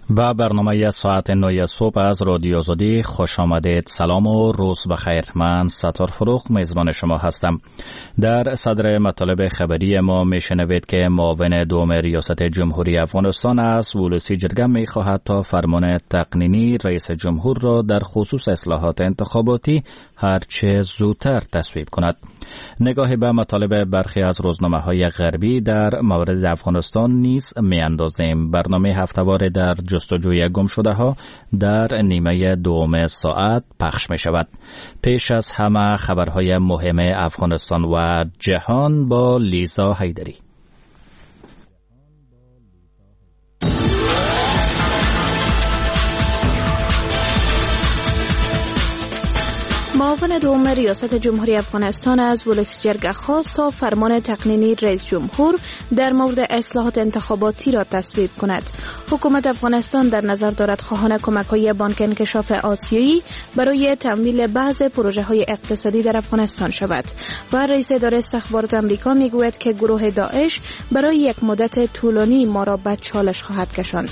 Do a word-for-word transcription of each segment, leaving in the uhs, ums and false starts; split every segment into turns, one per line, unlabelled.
و برنامه ساعت نه صبح از رادیو آزادی خوش آمدید. سلام و روز بخیر. من ستار فروخ میزبان شما هستم. در صدر مطالب خبری ما میشنوید که معاون دوم ریاست جمهوری افغانستان از ولسی جرگه میخواهد تا فرمان تقنینی رئیس جمهور را در خصوص اصلاحات انتخاباتی هرچه زودتر تصویب کند. نگاهی به مطالب برخی از روزنامه‌های غربی در مورد افغانستان نیز میاندازیم. برنامه هفته‌وار در جستجوی گمشده‌ها در نیمه دوم ساعت پخش می شود. پیش از همه خبرهای مهم افغانستان و جهان با لیزا حیدری.
معاون دوم ریاست جمهوری افغانستان از ولسی جرگه خواست تا فرمان تقنینی رئیس جمهور در مورد اصلاحات انتخاباتی را تصویب کند. حکومت افغانستان در نظر دارد خواهان کمک‌های بانک انکشاف آسیایی برای تمویل بعض پروژه‌های اقتصادی در افغانستان شود و رئیس اداره استخبارات آمریکا میگوید که گروه داعش برای یک مدت طولانی ما را به چالش خواهد کشاند.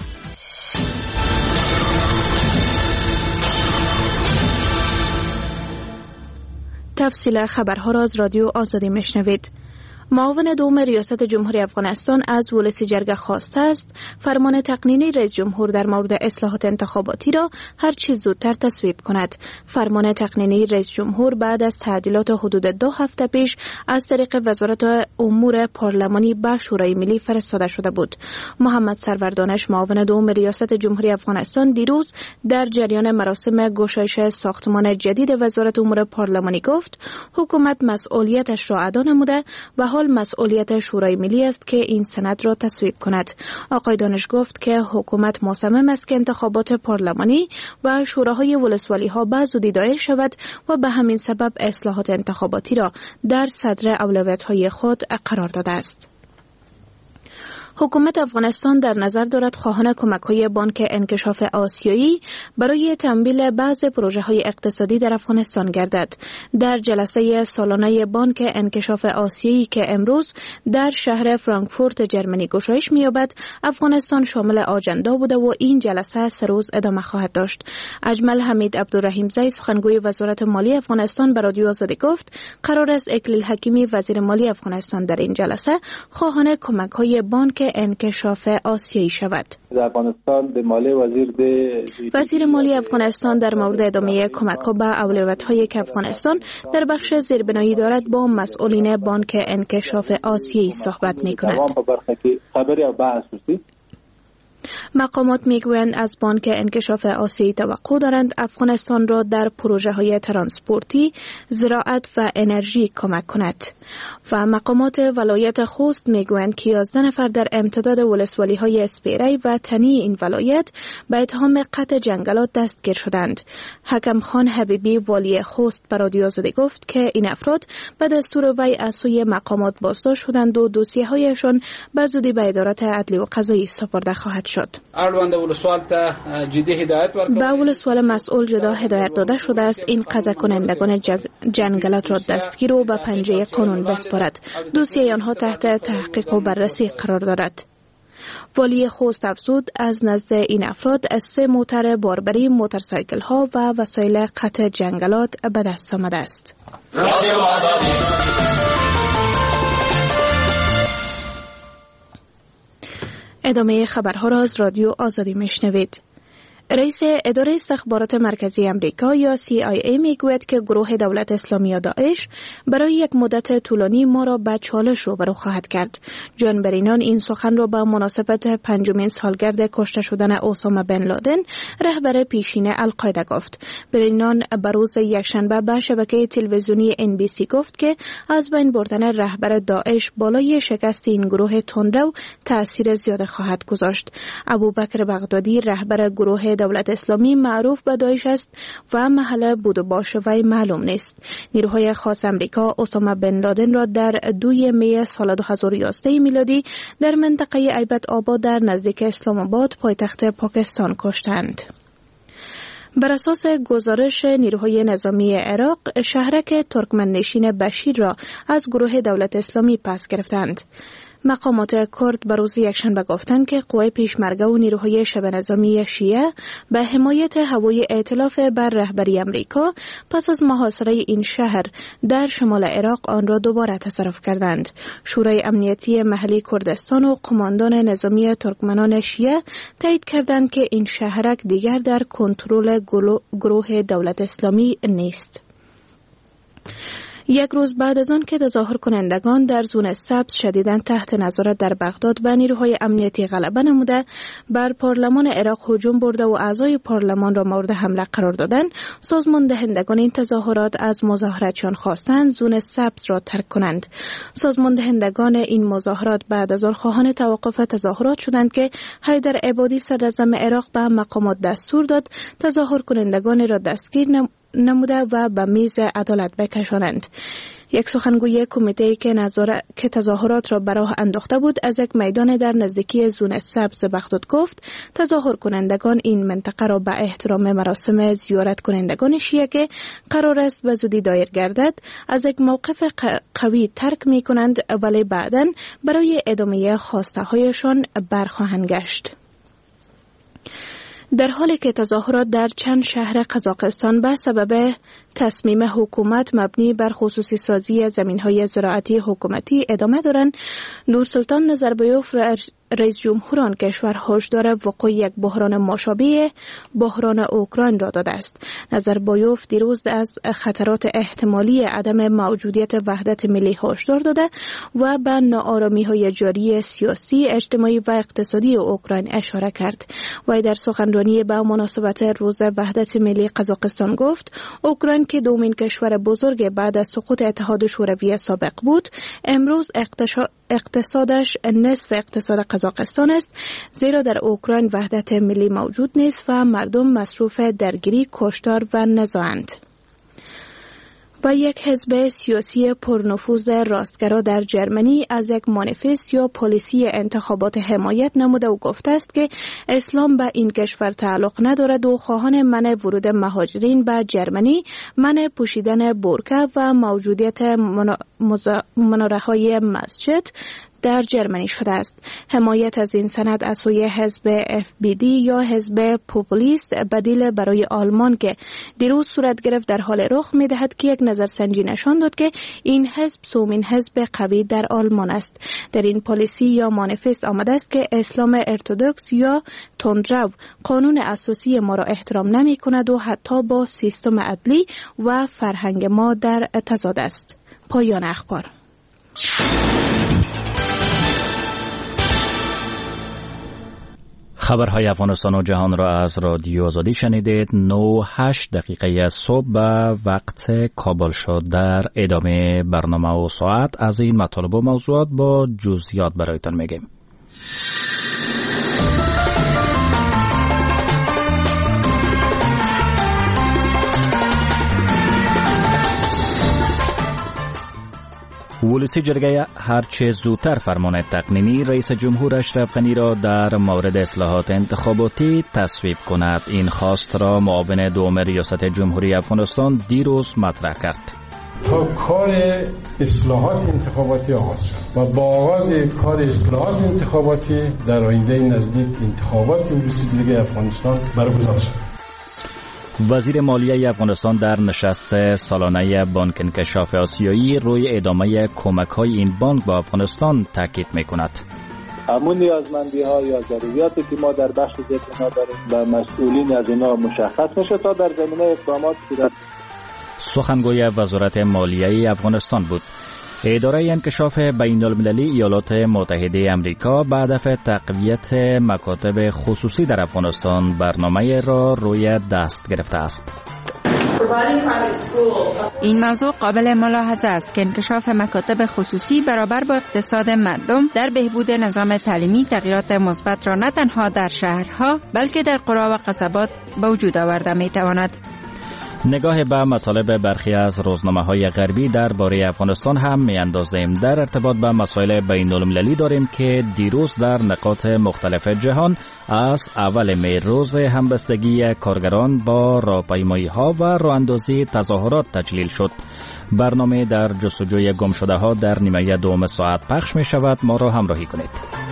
تفصیل خبرها را از رادیو آزادی میشنوید. معاون دوم ریاست جمهوری افغانستان از ولسی جرگه خواسته است فرمان تقنینی رئیس جمهور در مورد اصلاحات انتخاباتی را هر چه زودتر تصویب کند. فرمان تقنینی رئیس جمهور بعد از تعدیلات حدود دو هفته پیش از طریق وزارت امور پارلمانی به شورای ملی فرستاده شده بود. محمد سرور دانش معاون دوم ریاست جمهوری افغانستان دیروز در جریان مراسم گشایش ساختمان جدید وزارت امور پارلمانی گفت حکومت مسئولیتش را ادا نموده و حال مسئولیت شورای ملی است که این سند را تصویب کند. آقای دانش گفت که حکومت مصمم است که انتخابات پارلمانی و شوراهای ولسوالی ها به زودی دایر شود و به همین سبب اصلاحات انتخاباتی را در صدر اولویت های خود قرار داده است. حکومت افغانستان در نظر دارد خواهان کمک‌های بانک انکشاف آسیایی برای تمویل بعض پروژه‌های اقتصادی در افغانستان گردد. در جلسه سالانه بانک انکشاف آسیایی که امروز در شهر فرانکفورت جرمنی گشایش می‌یابد، افغانستان شامل آجندا بوده و این جلسه سه روز ادامه خواهد داشت. اجمل حمید عبدالرحیم زی سخنگوی وزارت مالی افغانستان به رادیو آزادی گفت قرار است اکلیل حکیمی وزیر مالی افغانستان در این جلسه خواهان کمک‌های بانک انکشاف آسیایی شود. وزیر مالی افغانستان در مورد ادامه کمک‌ها به اولویت‌های که افغانستان در بخش زیربنایی دارد با مسئولین بانک انکشاف آسیایی صحبت می‌کند. مقامات میگویند از بانک انکشاف آسیایی توقع دارند افغانستان را در پروژه‌های ترانسپورتی، زراعت و انرژی کمک کند. و مقامات ولایت خوست میگویند که یازده نفر در امتداد ولسوالی‌های اسپیری و تنی این ولایت به اتهام قطع جنگلات دستگیر شدند. حکم خان حبیبی والی خوست به رادیو آزادی گفت که این افراد به دستور وی از سوی مقامات بازداشت شدند و دوسیه‌هایشان به زودی به ادارات عدلی و قضایی سپرده خواهد شد. به ولسوال مسئول جدا هدایت داده شده است این قطع کنندگان جنگلات را دستگیر و به پنجه قانون بسپارد. دوسیه آنها تحت تحقیق و بررسی قرار دارد. والی خوست افزود از نزد این افراد از سه موتر باربری، موتورسایکل ها و وسایل قطع جنگلات به دست آمده است. ادامه خبرها را از رادیو آزادی میشنوید. رئیس اداره استخبارات مرکزی امریکا یا سی آی ای میگوید که گروه دولت اسلامی یا داعش برای یک مدت طولانی ما را به چالش روبرو خواهد کرد. جان برینان این سخن را به مناسبت پنجمین سالگرد کشته شدن اسامه بن لادن رهبر پیشین القاعده گفت. برینان به روز یکشنبه به شبکه تلویزیونی ان بی سی گفت که از بین بردن رهبر داعش بالای شکست این گروه تندرو تأثیر زیاد خواهد گذاشت. ابوبکر بغدادی رهبر گروه دولت اسلامی معروف به داعش است و محل بود و باش وی معلوم نیست. نیروهای خاص امریکا اسامه بن لادن را در دوی می سال دو هزار و یازده میلادی در منطقه ایبت آباد در نزدیک اسلام آباد پایتخت پاکستان کشتند. بر اساس گزارش نیروهای نظامی عراق، شهرک ترکمن نشین بشیر را از گروه دولت اسلامی پس گرفتند. مقامات کرد به روز یکشنبه گفتند که قوای پیشمرگه و نیروهای شبه نظامی شیعه به حمایت هوای ائتلاف بر رهبری امریکا پس از محاصره این شهر در شمال عراق آن را دوباره تصرف کردند. شورای امنیتی محلی کردستان و قماندان نظامی ترکمنان شیعه تایید کردند که این شهرک دیگر در کنترل گروه دولت اسلامی نیست. یک روز بعد از آن که تظاهر کنندگان در زون سبز شدیداً تحت نظارت در بغداد به نیروهای امنیتی غلبه نموده بر پارلمان عراق هجوم برده و اعضای پارلمان را مورد حمله قرار دادند، سازمان دهندگان این تظاهرات از مظاهراتچیان خواستند زون سبز را ترک کنند. سازمان دهندگان این مظاهرات بعد از آن خواهان توقف تظاهرات شدند که حیدر عبادی صدراعظم عراق به مقامات دستور داد تظاهر کنندگان را دستگیر نم نموده و به میز عدالت بکشانند. یک سخنگوی کمیته که نظارت که تظاهرات را به راه انداخته بود از یک میدان در نزدیکی زون سبز بغداد گفت تظاهر کنندگان این منطقه را به احترام مراسم زیارت کنندگان شیعه که قرار است به زودی دایر گردد از یک موقف قوی ترک می کنند، ولی بعداً برای ادامه خواسته هایشان برخواهند گشت. در حالی که تظاهرات در چند شهر قزاقستان به سبب تصمیم حکومت مبنی بر خصوصی سازی زمین‌های زراعتی حکومتی ادامه دارند، نورسلطان نظربایوف رئیس جمهور آن کشور هشدار وقوع یک بحران مشابه بحران اوکراین را داده است. نظربایوف دیروز از خطرات احتمالی عدم موجودیت وحدت ملی هشدار داده و به ناآرامی‌های جاری سیاسی، اجتماعی و اقتصادی اوکراین اشاره کرد. وی در سخنرانی به مناسبت روز وحدت ملی قزاقستان گفت اوکراین که دومین کشور بزرگ بعد از سقوط اتحاد شوروی سابق بود، امروز اقتصادش نصف اقتصاد قزاقستان است، زیرا در اوکراین وحدت ملی موجود نیست و مردم مصروف درگیری، کشتار و نزاعند. و یک حزب سیاسی پرنفوذ راستگرا در جرمنی از یک مانیفست یا پالیسی انتخابات حمایت نموده و گفته است که اسلام به این کشور تعلق ندارد و خواهان منع ورود مهاجرین به جرمنی، منع پوشیدن برقع و موجودیت مناره‌های مسجد در جرمنی شده است. حمایت از این سند از سوی حزب اف بی دی یا حزب پوپولیست بدیل برای آلمان که دیروز صورت گرفت در حال رخ می دهد که یک نظرسنجی نشان داد که این حزب سومین حزب قوی در آلمان است. در این پالیسی یا مانیفست آمده است که اسلام ارتدوکس یا تندرو قانون اساسی ما را احترام نمی کند و حتی با سیستم عدلی و فرهنگ ما در تضاد است. پایان اخبار.
خبرهای افغانستان و جهان را از رادیو آزادی شنیدید. نه هشت دقیقه صبح به وقت کابل شد. در ادامه برنامه و ساعت از این مطالب و موضوعات با جزئیات برایتان میگیم. ولسی جرگه هرچه زودتر فرمان تقنینی رئیس جمهور اشرف غنی را در مورد اصلاحات انتخاباتی تصویب کند. این خواست را معاون دوم ریاست جمهوری افغانستان دیروز مطرح کرد.
تا کار اصلاحات انتخاباتی آغاز شد و با آغاز کار اصلاحات انتخاباتی در آینده نزدیک انتخابات ولسی جرگه افغانستان برگزار شد.
وزیر مالیه افغانستان در نشست سالانه بانک انکشاف آسیایی روی ادامه کمک‌های این بانک به افغانستان تاکید می‌کند.
همون نیازمندی ها یا ضروریاتی که ما در بخش زیربنا داریم و مسئولین از اینا مشخص میشه تا در زمینه اقدامات صورت.
سخنگوی وزارت مالیه افغانستان بود. اداره انکشاف بین المللی ایالات متحده امریکا به هدف تقویت مکاتب خصوصی در افغانستان برنامه را روی دست گرفته است.
این موضوع قابل ملاحظه است که انکشاف مکاتب خصوصی برابر با اقتصاد مردم در بهبود نظام تعلیمی تغییرات مثبت را نه تنها در شهرها بلکه در قری و قصبات به وجود آورده می تواند.
نگاه به مطالب برخی از روزنامه‌های غربی درباره افغانستان هم می‌اندازیم. در ارتباط به مسائل بین‌المللی داریم که دیروز در نقاط مختلف جهان از اول می روز همبستگی کارگران با راهپیمایی‌ها و راه‌اندازی تظاهرات تجلیل شد. برنامه در جستجوی گم شده ها در نیمه دوم ساعت پخش می شود. ما را همراهی کنید.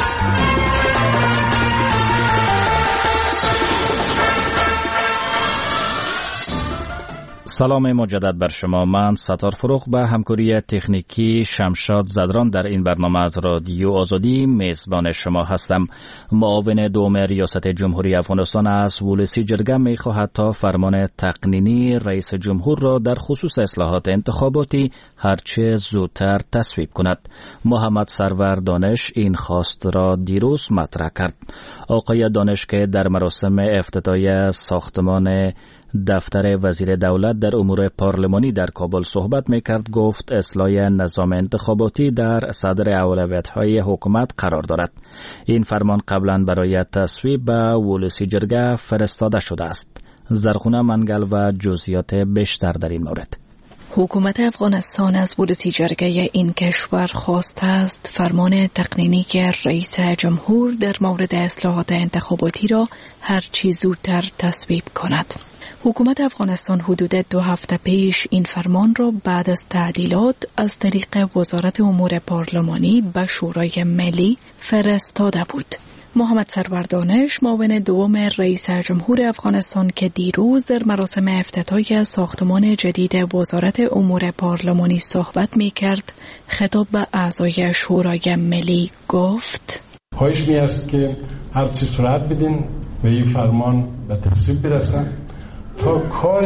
سلام مجدد بر شما. من ستار فروغ به همکاری تکنیکی شمشاد زدران در این برنامه از رادیو آزادی میزبان شما هستم. معاون دوم ریاست جمهوری افغانستان از ولسی جرگه می خواهد تا فرمان تقنینی رئیس جمهور را در خصوص اصلاحات انتخاباتی هرچه زودتر تصویب کند. محمد سرور دانش این خواست را دیروز مطرح کرد. آقای دانش که در مراسم افتتاحیه ساختمان دفتر وزیر دولت در امور پارلمانی در کابل صحبت میکرد، گفت اصلاح نظام انتخاباتی در صدر اولویت‌های حکومت قرار دارد. این فرمان قبلا برای تصویب به ولسی جرگه فرستاده شده است. زرخونه منگل و جزئیات بیشتر در این مورد.
حکومت افغانستان از ولسی جرگه این کشور خواسته است فرمان تقنینی که رئیس جمهور در مورد اصلاحات انتخاباتی را هر چه زودتر تصویب کند. حکومت افغانستان حدود دو هفته پیش این فرمان را بعد از تعدیلات از طریق وزارت امور پارلمانی به شورای ملی فرستاده بود. محمد سرور دانش معاون دوم رئیس جمهور افغانستان که دیروز در مراسم افتتاحیه ساختمان جدید وزارت امور پارلمانی صحبت می‌کرد، خطاب به اعضای شورای ملی گفت:
خواهش می است که هر چی سرعت بدین و این فرمان به تصویب برسه تا کار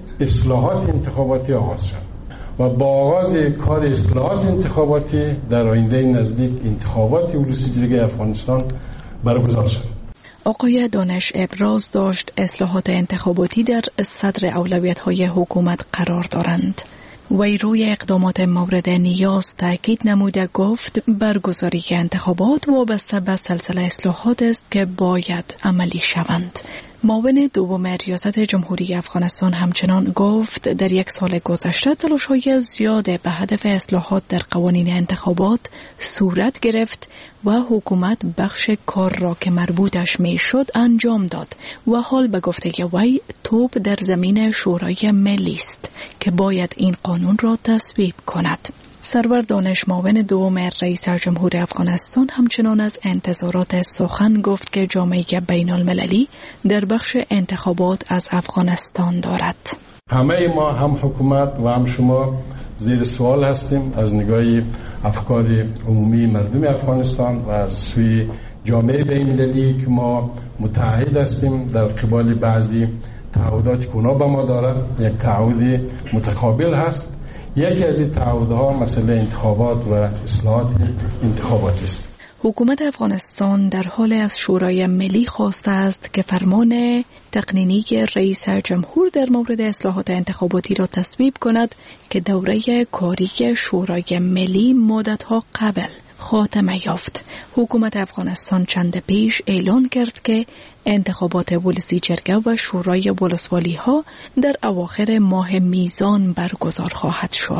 اصلاحات انتخاباتی آغاز شد و با آغاز کار اصلاحات انتخاباتی در آینده نزدیک انتخابات ولسی جرگه افغانستان برگزار شد.
آقای دانش ابراز داشت اصلاحات انتخاباتی در صدر اولویت‌های حکومت قرار دارند. وی روی اقدامات مورد نیاز تاکید نموده گفت برگزاری انتخابات وابسته به سلسله اصلاحات است که باید عملی شوند. معاون دوم ریاست جمهوری افغانستان همچنان گفت در یک سال گذشته تلاش‌های زیاد به هدف اصلاحات در قوانین انتخابات صورت گرفت و حکومت بخش کار را که مربوطش میشد انجام داد و حال به گفته وی توپ در زمین شورای ملی است که باید این قانون را تصویب کند. سرور دانش معاون دوم رئیس جمهور افغانستان همچنان از انتظارات سخن گفت که جامعه بین المللی در بخش انتخابات از افغانستان دارد.
همه ما هم حکومت و هم شما زیر سوال هستیم از نگاه افکار عمومی مردم افغانستان و از سوی جامعه بین المللی که ما متعهد هستیم در قبال بعضی تعهداتی که اونا به ما دارد. یک تعهد متقابل هست. یکی از این تعهدها مسئله انتخابات و اصلاحات انتخاباتی است.
حکومت افغانستان در حال از شورای ملی خواسته است که فرمان تقنینی رئیس جمهور در مورد اصلاحات انتخاباتی را تصویب کند که دوره کاری شورای ملی مدت‌ها قبل خاتمه یافت. حکومت افغانستان چند پیش اعلان کرد که انتخابات ولسی جرگه و شورای ولسوالی ها در اواخر ماه میزان برگزار خواهد شد.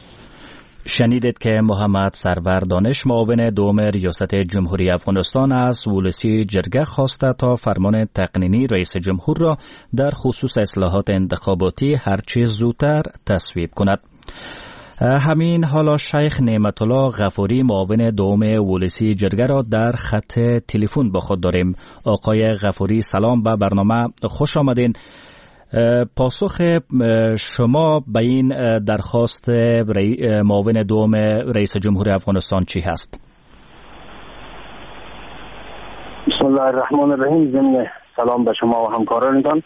شنیدید که محمد سرور دانش معاون دوم ریاست جمهوری افغانستان از ولسی جرگه خواسته تا فرمان تقنینی رئیس جمهور را در خصوص اصلاحات انتخاباتی هرچه زودتر تصویب کند. همین حالا شیخ نعمت الله غفوری معاون دوم ولسی جرگه را در خط تلفن با خود داریم. آقای غفوری سلام، به برنامه خوش آمدین. پاسخ شما به این درخواست معاون دوم رئیس جمهور افغانستان چی هست؟
بسم الله الرحمن الرحیم. ضمن سلام به شما و همکارانتان.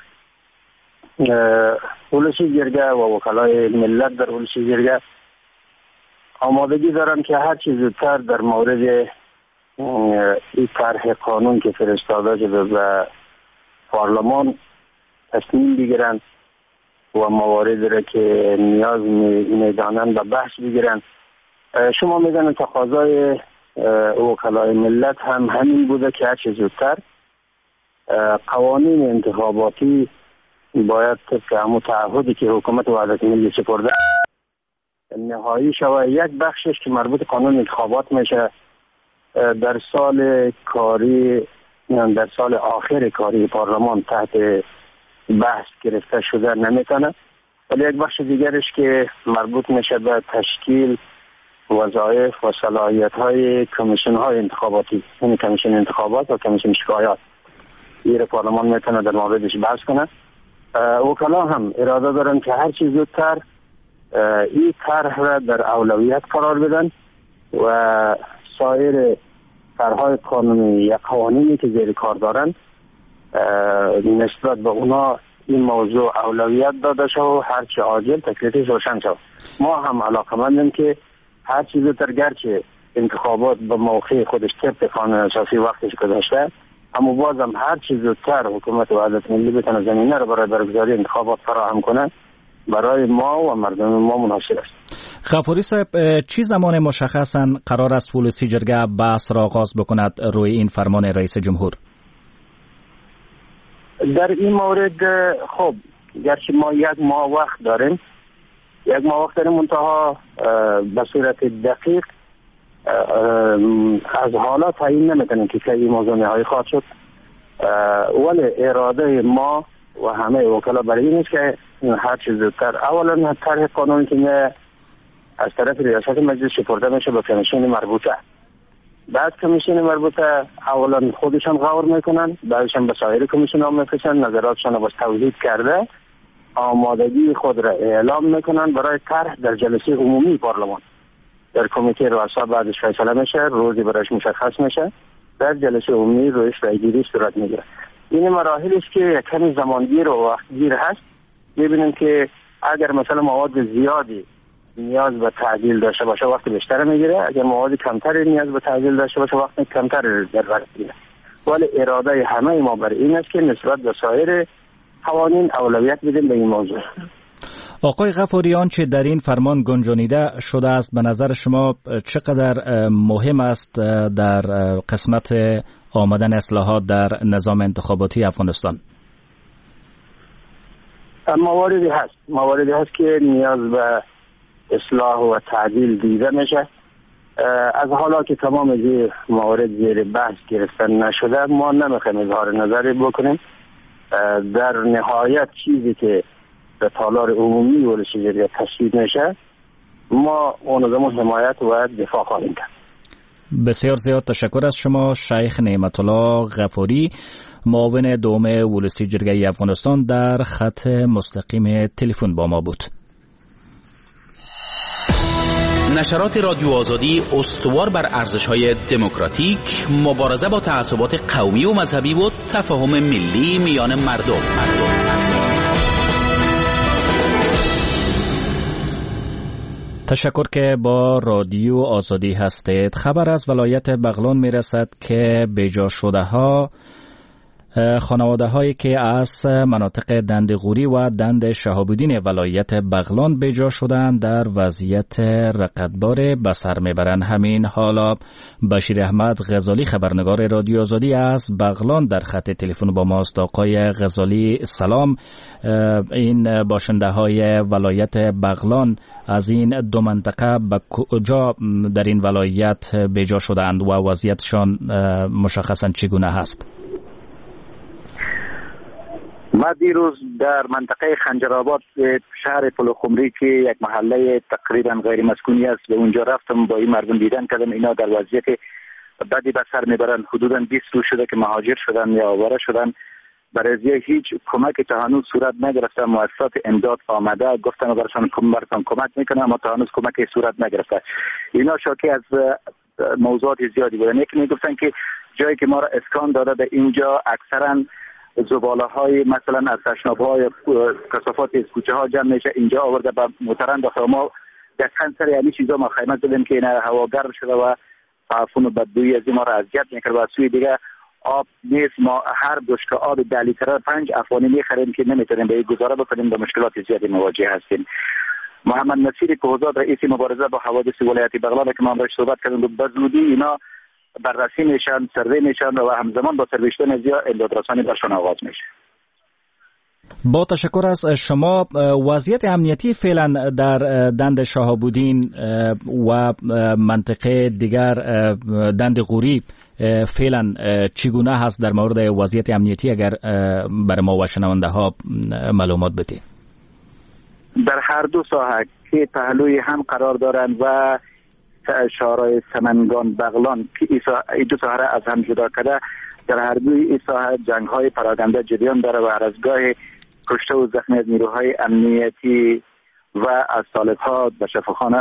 ولسی جرگه و وکلای ملت در ولسی جرگه آمادگی دارم که هر چیز زودتر در مورد این طرح قانون که فرستاده شده به پارلمان تصمیم بگیرند و مواردی را که نیاز میدانند به بحث بگیرند. شما میدانید تقاضای وکلای ملت هم همین بوده که هر چیز زودتر قوانین انتخاباتی باید طبق همون تعهدی که حکومت وحدت ملی سپرده نهایی شود. یک بخشش که مربوط قانون انتخابات میشه در سال کاری در سال آخر کاری پارلمان تحت بحث گرفته شده نمیتونه. ولی یک بخش دیگرش که مربوط میشه به تشکیل وظایف و صلاحیت های کمیسیون های انتخاباتی، یعنی کمیسیون انتخابات و کمیسیون شکایات. این پارلمان میتونه در موردش بحث کنه. وکلا هم اراده دارن که هر چیز زودتر این طرح را در اولویت قرار بدن و سایر طرح‌های قانونی یا قوانینی که زیر کار دارن نسبت به اونا این موضوع اولویت داده شد و هرچه عاجل تکلیفش روشن شد. ما هم علاقه‌مندیم که هر چیز زودتر، گرچه انتخابات به موقع خودش طبق قانون اساسی وقتش گذاشته، اما بازم هر چیز زودتر حکومت وحدت ملی بتونه زمینه رو برای برگزاری انتخابات فراهم کنه برای ما و مردم ما مناسب است.
غفوری صاحب، چی زمان مشخصاً قرار است پلیسی جرگه بحث را آغاز بکند روی این فرمان رئیس جمهور؟
در این مورد خب گرچه ما یک ماه وقت داریم یک ماه وقت داریم منتها به صورت دقیق از حالا تعیین نمیکنیم که کی موضوع نهایی خواهد شد، ولی اراده ما و همه وکلا برای این است که هر چیز زودتر اولا طرح قانونی که از طرف ریاست مجلس سپرده میشه به کمیسیون مربوطه، بعد کمیسیون مربوطه اولا خودشان غور میکنن، بعدشان به سایر کمیسیون ها میفرستن، نظراتشان رو توضیح کرده آمادگی خود را اعلام میکنن برای طرح در جلسه عمومی پارلمان. در کمیته رؤسا بعدش فیصله میشه، روزی برایش مشخص میشه، در جلسه عمومی رویش رایگیری صورت میگیره. این مراحلی است که کمی زمانگیر و وقتگیر هست. میبینیم که اگر مثلا مواد زیادی نیاز به تعدیل داشته باشه وقت بیشتر میگیره، اگر مواد کمتری نیاز به تعدیل داشته باشه وقت کمتر در بر میگیره. ولی اراده همه ما بر این است که نسبت به سایر قوانین اولویت بدیم به این موضوع.
آقای غفوری، آنچه در این فرمان گنجانیده شده است به نظر شما چقدر مهم است در قسمت آمدن اصلاحات در نظام انتخاباتی افغانستان؟
مواردی هست مواردی هست که نیاز به اصلاح و تعدیل دیده میشه. از حالا که تمام زیر موارد زیر بحث گرفتن نشده ما نمیخوایم اظهار نظری بکنیم. در نهایت چیزی که به تالار عمومی ولش جرگه تصویب میشه ما اون زمان حمایت و دفاع خواهیم کرد.
بسیار زیاد تشکر از شما شیخ نعمت الله غفوری، معاون دوم ولسی جرگه افغانستان، در خط مستقیم تلفن با ما بود.
نشرات رادیو آزادی استوار بر ارزش‌های دموکراتیک، مبارزه با تعصبات قومی و مذهبی و تفاهم ملی میان مردم. مردم.
تشکر که با رادیو آزادی هستید. خبر از ولایت بغلان میرسد که بیجا شده ها خانواده هایی که از مناطق دند غوری و دند شهاب‌الدین ولایت بغلان بیجا شدند در وضعیت رقتبار به سر میبرند. همین حالا بشیر احمد غزالی خبرنگار رادیو آزادی از بغلان در خط تلفن با ماست. آقای غزالی سلام. این باشنده های ولایت بغلان از این دو منطقه به کجا در این ولایت بیجا شدند و وضعیتشان مشخصا چگونه هست؟
ما دیروز در منطقه خنجرآباد شهر پلوخمری که یک محله تقریبا غیر مسکونی است به اونجا رفتم، با این مردم دیدن کردم اینا در وضعیت بدی به سر میبرن. حدودا بیست روز شده که مهاجر شدن یا آواره شدن. برای هیچ کمک تا هنوز صورت نگرفته. مؤسسات امداد آمده گفتن برشان برشان کمک میکنه اما تا هنوز کمک صورت نگرفته. اینا شاکی از موضوعات زیادی بودن. یکی میگفتن که جایی که ما را اسکان داده به اینجا اکثرا زباله های مثلا از تشناب های کثافات از کوچه ها جمع میشه، اینجا آورده به موتران داخل. ما دقیقاً سر یعنی چیزا ما خیمه زدیم که این هوا گرم شده و تعفن و بدبویی از ما را اذیت میکرد. و سوی دیگه آب نیست. ما هر بشکه آب ده لیتر پنج افغانی میخریم که نمیتونیم به گزاره بکنیم، به مشکلات زیادی مواجه هستیم. محمد نصیر کوهزاد رئیس مبارزه با حوادث ولایت بغلان که ما باهاش صحبت کردیم به زودی اینا بررسی میشن، سروی میشن و همزمان با سرویشتن از یا امدادرسانی برشان آغاز میشه.
با تشکر از شما. وضعیت امنیتی فعلا در دند شهاب‌الدین و منطقه دیگر دند غوری فعلا چگونه هست؟ در مورد وضعیت امنیتی اگر بر ما و شنونده ها معلومات بدید.
در هر دو ساحه که پهلوی هم قرار دارند و شورای سمنگان بغلان که این دو ساحه از هم جدا کرده، در هر دوی این ساحه جنگ های پراکنده جریان داره و هر از گاه کشته و زخمی از نیروهای امنیتی و از طالب‌ها به شفاخانه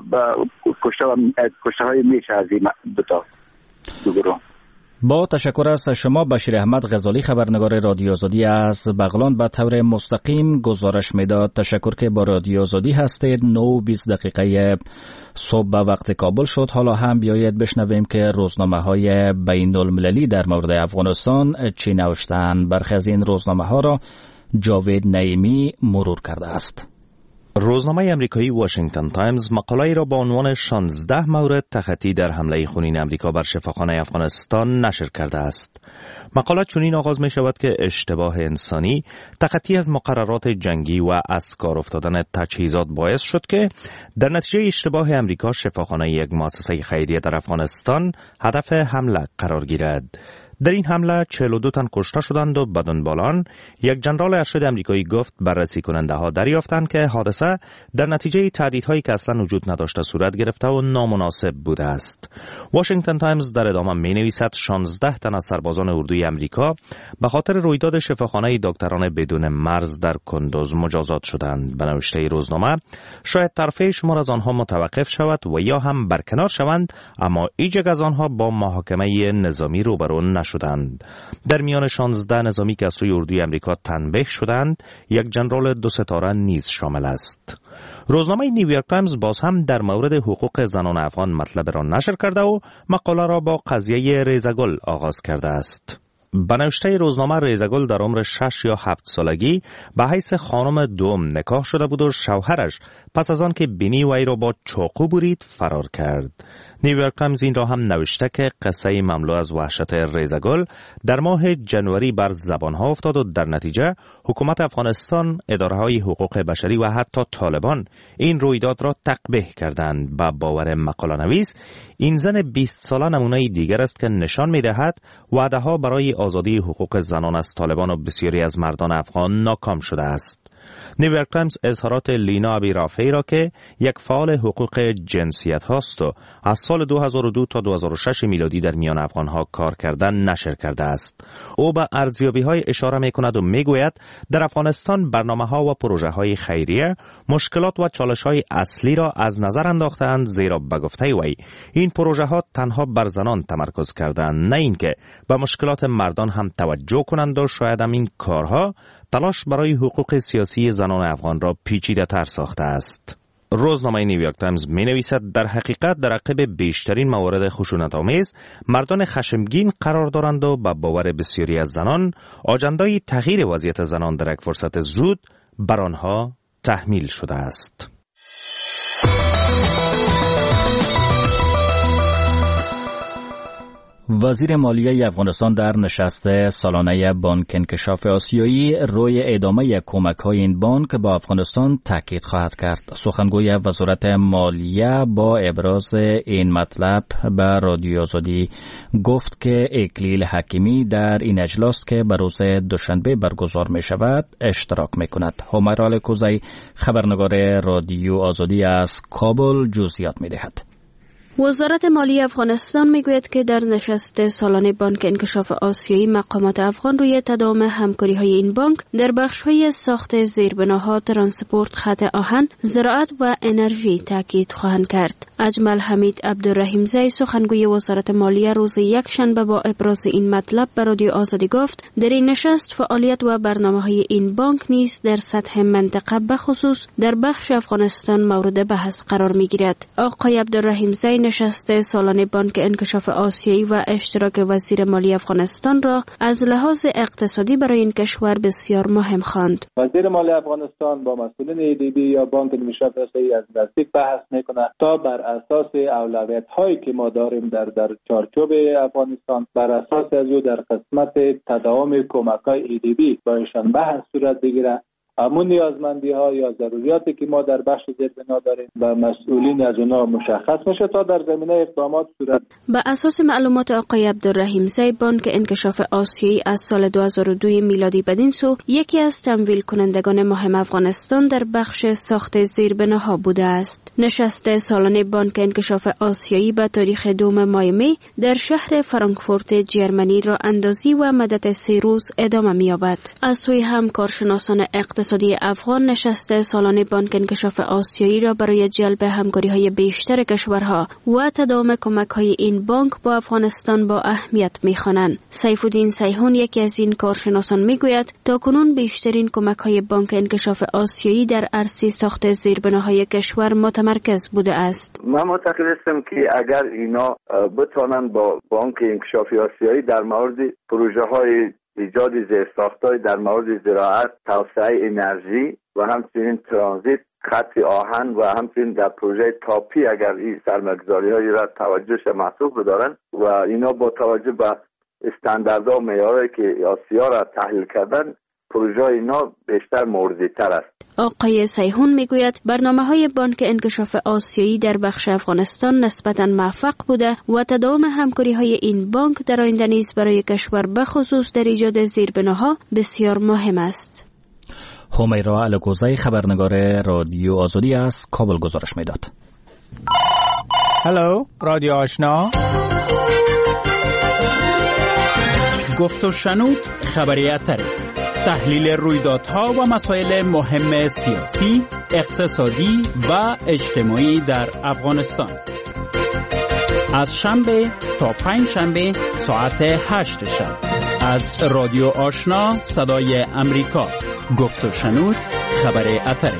کشته و کشته های میشه از این دو تا دو گروه.
با تشکر از شما بشیر احمد غزالی، خبرنگار رادیو آزادی از بغلان، به طور مستقیم گزارش میداد. تشکر که با رادیو آزادی هستید. نه و بیست دقیقه صبح به وقت کابل شد. حالا هم بیایید بشنویم که روزنامه های بین المللی در مورد افغانستان چی نوشتند. برخی از این روزنامه ها را جاوید نعیمی مرور کرده است.
روزنامه امریکایی واشنگتن تایمز مقاله‌ای را با عنوان شانزده مورد تخطی در حمله خونین امریکا بر شفاخانه افغانستان نشر کرده است. مقاله چنین آغاز می شود که اشتباه انسانی، تخطی از مقررات جنگی و از کار افتادن تجهیزات باعث شد که در نتیجه اشتباه امریکا شفاخانه یک مؤسسه خیریه در افغانستان هدف حمله قرار گیرد. در این حمله چهل و دو تن کشته شدند و بدون بالان یک جنرال ارشد امریکایی گفت بررسی کننده ها دریافتند که حادثه در نتیجه تهدیدهایی که اصلا وجود نداشته صورت گرفته و نامناسب بوده است. واشنگتن تایمز در ادامه می نویسد شانزده تن از سربازان اردوی امریکا به خاطر رویداد شفاخانه دکتران بدون مرز در کندوز مجازات شدند. به نوشته روزنامه شاید طرفه شمار از آنها متوقف شود و یا هم برکنار شوند، اما هیچ یک از آنها با محاکمه نظامی روبرو نشد. شدند. در میان شانزده نظامی که از سوی اردوی امریکا تنبیه شدند، یک جنرال دو ستاره نیز شامل است. روزنامه نیویورک تایمز باز هم در مورد حقوق زنان افغان مطلب را نشر کرده و مقاله را با قضیه ریزگل آغاز کرده است. به نوشته روزنامه ریزگل در عمر شش یا هفت سالگی به حیث خانم دوم نکاح شده بود و شوهرش پس از آن که بینی وی را با چاقو برید فرار کرد. نیویورک تایمز این را هم نوشته که قصه مملو از وحشت ریزگل در ماه جنوری بر زبانها افتاد و در نتیجه حکومت افغانستان، اداره‌های حقوق بشری و حتی طالبان این رویداد را تقبیح کردند. با باور مقاله نویس این زن بیست ساله نمونه دیگر است که نشان می‌دهد وعده‌ها برای آزادی حقوق زنان از طالبان و بسیاری از مردان افغان ناکام شده است. نیویورک تایمز اظهارات لینا ابیرافعی را که یک فعال حقوق جنسیت هاست و از سال دو هزار و دو تا دو هزار و شش میلادی در میان افغانها کار کردن نشر کرده است. او به ارزیابی‌های اشاره می‌کند و می‌گوید در افغانستان برنامه‌ها و پروژه‌های خیریه مشکلات و چالش‌های اصلی را از نظر انداخته‌اند، زیرا به گفته وی این پروژه‌ها تنها بر زنان تمرکز کردند، نه اینکه به مشکلات مردان هم توجه کنند و شاید هم این کارها تلاش برای حقوق سیاسی زنان افغان را پیچیده تر ساخته است. روزنامه نیویورک تایمز می نویسد در حقیقت در عقب بیشترین موارد خشونت آمیز مردان خشمگین قرار دارند و به باور بسیاری از زنان آجندای تغییر وضعیت زنان در یک فرصت زود بر آنها تحمیل شده است.
وزیر مالیه افغانستان در نشست سالانه بانک انکشاف آسیایی روی ادامه کمک‌های این بانک با افغانستان تاکید خواهد کرد. سخنگوی وزارت مالیه با ابراز این مطلب به رادیو آزادی گفت که اکلیل حکیمی در این اجلاس که به روز دوشنبه برگزار می شود اشتراک می کند. همر آلکوزی، خبرنگار رادیو آزادی از کابل، جزئیات می دهد.
وزارت مالیه افغانستان میگوید که در نشست سالانه بانک انکشاف آسیایی مقامات افغان روی تداوم همکاری های این بانک در بخش های ساخت زیربناها، ترانسپورت، خط آهن، زراعت و انرژی تاکید خواهند کرد. اجمل حمید عبدالرحیمزی، سخنگوی وزارت مالیه، روز یک شنبه با ابراز این مطلب به رادیو آزادی گفت در این نشست فعالیت و برنامه های این بانک نیز در سطح منطقه به خصوص در بخش افغانستان مورد بحث قرار می گیرد. آقای عبدالرحیمزی نشست سالانه بانک انکشاف آسیایی و اشتراک وزیر مالیه افغانستان را از لحاظ اقتصادی برای این کشور بسیار مهم خواند.
وزیر مالیه افغانستان با مسئولین ای دی بی یا بانک انکشاف آسیایی از نزدیک بحث میکنه تا بر اساس اولویت هایی که ما داریم در در چارچوب افغانستان، بر اساس از او در قسمت تداوم کمک های ای دی بی با ایشان بحث صورت بگیره همون نیازمندی ها یا ضروریاتی که ما در بخش زیربنا داریم و مسئولین از اونها مشخص میشه تا در زمینه اقدامات صورت.
بر اساس معلومات آقای عبدالرحیم زی، بانک انکشاف آسیایی از سال دو هزار و دو میلادی بدین سو یکی از تمویل کنندگان مهم افغانستان در بخش ساخت زیربناها بوده است. نشست سالانه بانک انکشاف آسیایی به تاریخ دوم ماه می در شهر فرانکفورت جرمنی را اندازی و مدت سه روز ادامه می‌یابد. از سوی هم کارشناسان اقتصادی افغان نشست سالانه بانک انکشاف آسیایی را برای جلب همکاری‌های بیشتر کشورها و تداوم کمک‌های این بانک با افغانستان با اهمیت می‌خوانند. سیف الدین سیحون یکی از این کارشناسان می‌گوید تاکنون بیشترین کمک‌های بانک انکشاف آسیایی در عرصه ساخت زیربناهای کشور متمرکز بوده است.
من معتقد هستم که اگر اینا بتوانند با بانک انکشاف آسیایی در مورد پروژه‌های ایجاد زیرساخت‌های در مورد زراعت، توسعه انرژی و همچنین ترانزیت، خط آهن و همچنین در پروژه تاپی اگر این سرمایه‌گذاری‌هایی را توجهش محسوب بدارن و اینا با توجه به استانداردها و معیارهایی که آسیا را تحلیل کردن، پروژه اینا بیشتر موردی‌تر است.
آقای سیحون میگوید برنامه‌های بانک انکشاف آسیایی در بخش افغانستان نسبتاً موفق بوده و تداوم همکاری‌های این بانک در آینده نیز برای کشور بخصوص در ایجاد زیربناها بسیار مهم است.
همیرا الگوزی خبرنگار رادیو آزادی از کابل گزارش میداد.
هلو رادیو آشنا، گفت و شنود خبری اتری، تحلیل رویدادها و مسائل مهم سیاسی، اقتصادی و اجتماعی در افغانستان. از شنبه تا پنج شنبه ساعت هشت شب از رادیو آشنا صدای امریکا. گفت و شنود خبر اتری.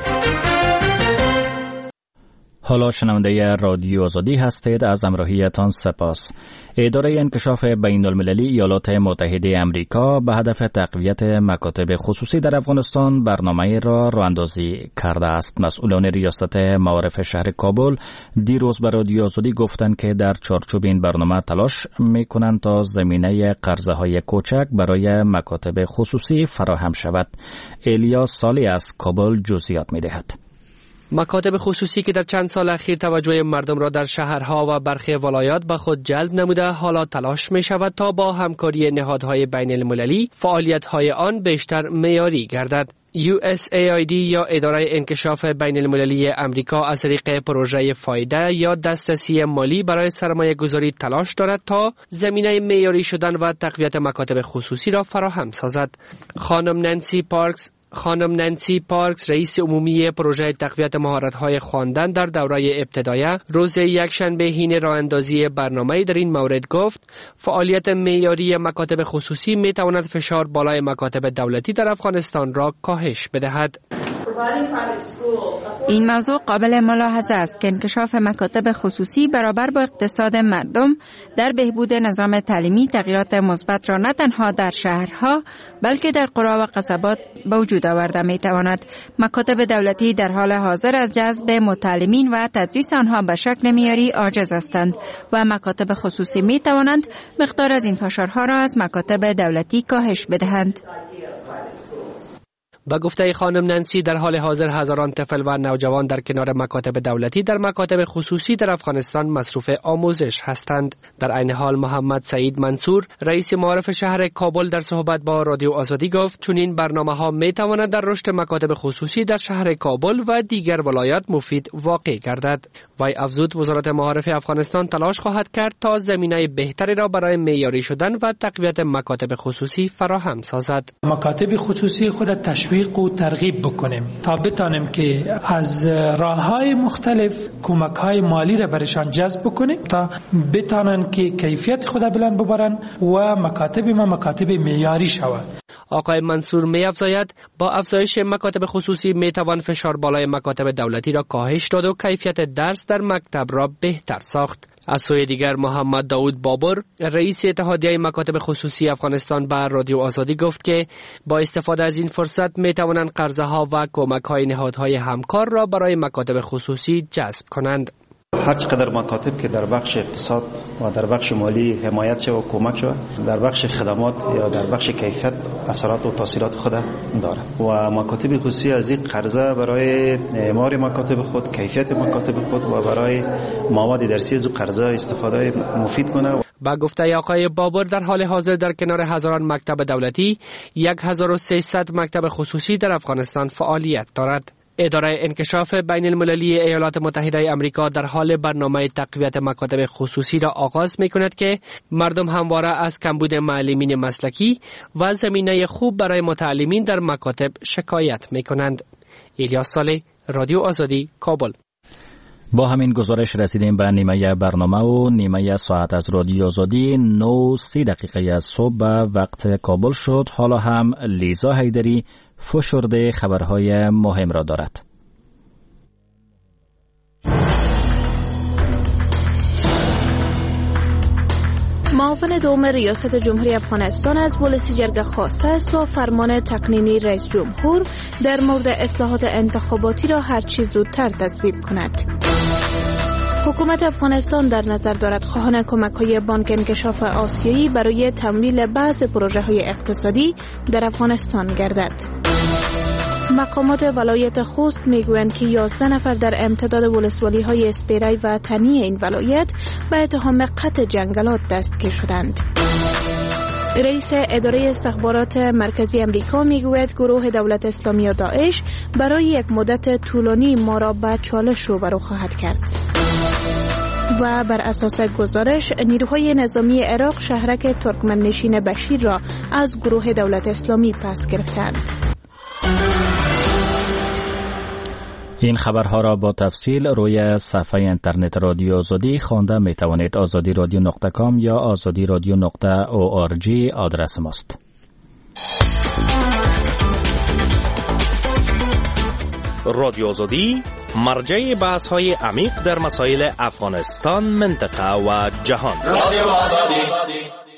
حالا شنونده رادیو آزادی هستید. از همراهیتان سپاس. اداره انکشاف بین المللی ایالات متحده امریکا به هدف تقویت مکاتب خصوصی در افغانستان برنامه را راه‌اندازی کرده است. مسئولان ریاست معارف شهر کابل دیروز به رادیو آزادی گفتند که در چارچوب این برنامه تلاش می‌کنند تا زمینه قرضه‌های کوچک برای مکاتب خصوصی فراهم شود. الیاس سالی از کابل جزئیات می‌دهد.
مکاتب خصوصی که در چند سال اخیر توجه مردم را در شهرها و برخی ولایات به خود جلب نموده، حالا تلاش می شود تا با همکاری نهادهای بین المللی فعالیت‌های آن بیشتر معیاری گردد. یو اس ای آی دی یا اداره انکشاف بین المللی امریکا از طریق پروژه فایده یا دسترسی مالی برای سرمایه گذاری تلاش دارد تا زمینه معیاری شدن و تقویت مکاتب خصوصی را فراهم سازد. خانم نانسی پارکس خانم نانسی پارکس رئیس عمومی پروژه تقویت مهارت‌های خواندن در دوره ابتدایی روز یکشنبه حین راه‌اندازی برنامه در این مورد گفت فعالیت معیاری مکاتب خصوصی می‌تواند فشار بالای مکاتب دولتی در افغانستان را کاهش بدهد.
این موضوع قابل ملاحظه است که انکشاف مکاتب خصوصی برابر با اقتصاد مردم در بهبود نظام تعلیمی تغییرات مثبت را نه تنها در شهرها بلکه در قرا و قصبات به وجود آورده می تواند. مکاتب دولتی در حال حاضر از جذب متعلمین و تدریس آنها به شکل معیاری عاجز هستند و مکاتب خصوصی می توانند مقدار از این فشارها را از مکاتب دولتی کاهش بدهند.
با گفته خانم نانسی در حال حاضر هزاران طفل و نوجوان در کنار مکاتب دولتی در مکاتب خصوصی در افغانستان مصروف آموزش هستند. در عین حال محمد سعید منصور رئیس معارف شهر کابل در صحبت با رادیو آزادی گفت چون این برنامه‌ها می‌تواند در رشد مکاتب خصوصی در شهر کابل و دیگر ولایات مفید واقع گردد. وی افزود وزارت معارف افغانستان تلاش خواهد کرد تا زمینه بهتری را برای معیاری شدن و تقویت مکاتب خصوصی فراهم سازد.
مکاتب خصوصی خود تشویق و ترغیب بکنیم تا بتانیم که از راه‌های مختلف کمک‌های مالی را برشان جذب بکنیم تا بتانن که کیفیت خود بلند ببرن و مکاتب ما مکاتب معیاری شود.
آقای منصور می افزاید با افزایش مکاتب خصوصی می توان فشار بالای مکاتب دولتی را کاهش داد و کیفیت درس در مکتب را بهتر ساخت. از سوی دیگر محمد داود بابر رئیس اتحادیه مکاتب خصوصی افغانستان به رادیو آزادی گفت که با استفاده از این فرصت می توانند قرضه ها و کمک های نهادهای همکار را برای مکاتب خصوصی جذب کنند.
هر چقدر مکاتب که در بخش اقتصاد و در بخش مالی حمایت شود و کمک شود، در بخش خدمات یا در بخش کیفیت اثرات و تاثیرات خود دارد و مکاتب خصوصی از این قرضه برای اعمار مکاتب خود، کیفیت مکاتب خود و برای مواد درسی از قرضه استفاده مفید کنه.
با گفته آقای بابر در حال حاضر در کنار هزاران مکتب دولتی هزار و سیصد مکتب خصوصی در افغانستان فعالیت دارد. اداره انکشاف بین المللی ایالات متحده آمریکا در حال برنامه تقویت مکاتب خصوصی را آغاز می کند که مردم همواره از کمبود معلمین مسلکی و زمینه خوب برای متعلمین در مکاتب شکایت می کنند. الیاس صالح، رادیو آزادی، کابل.
با همین گزارش رسیدیم به نیمه برنامه و نیمه ساعت از رادیو آزادی. نو سی دقیقه از صبح وقت کابل شد. حالا هم لیزا حیدری فشرده خبرهای مهم را دارد.
معاون دوم ریاست جمهوری افغانستان از ولسی جرگه خواسته است تا فرمان تقنینی رئیس جمهور در مورد اصلاحات انتخاباتی را هرچی زودتر تصویب کند. حکومت افغانستان در نظر دارد خواهان کمک‌های بانک انکشاف آسیایی برای تمویل بعض پروژه‌های اقتصادی در افغانستان گردد. مقامات ولایت خوست میگویند که یازده نفر در امتداد ولسوالی‌های اسپیرای و تنی این ولایت به اتهام قطع جنگلات دستگیر شدند. رئیس اداره استخبارات مرکزی امریکا میگوید گروه دولت اسلامی و داعش برای یک مدت طولانی ما را به چالش روبرو خواهد کرد. و بر اساس گزارش نیروهای نظامی عراق شهرک ترکمنشین بشیر را از گروه دولت اسلامی پس گرفتند.
این خبرها را با تفصیل روی صفحه اینترنت رادیو آزادی خوانده می توانید. آزادی رادیو نقطه کام یا آزادی رادیو نقطه او آر جی آدرس ماست.
رادیو آزادی مرجع بحث های عمیق در مسائل افغانستان، منطقه و جهان. رادیو آزادی.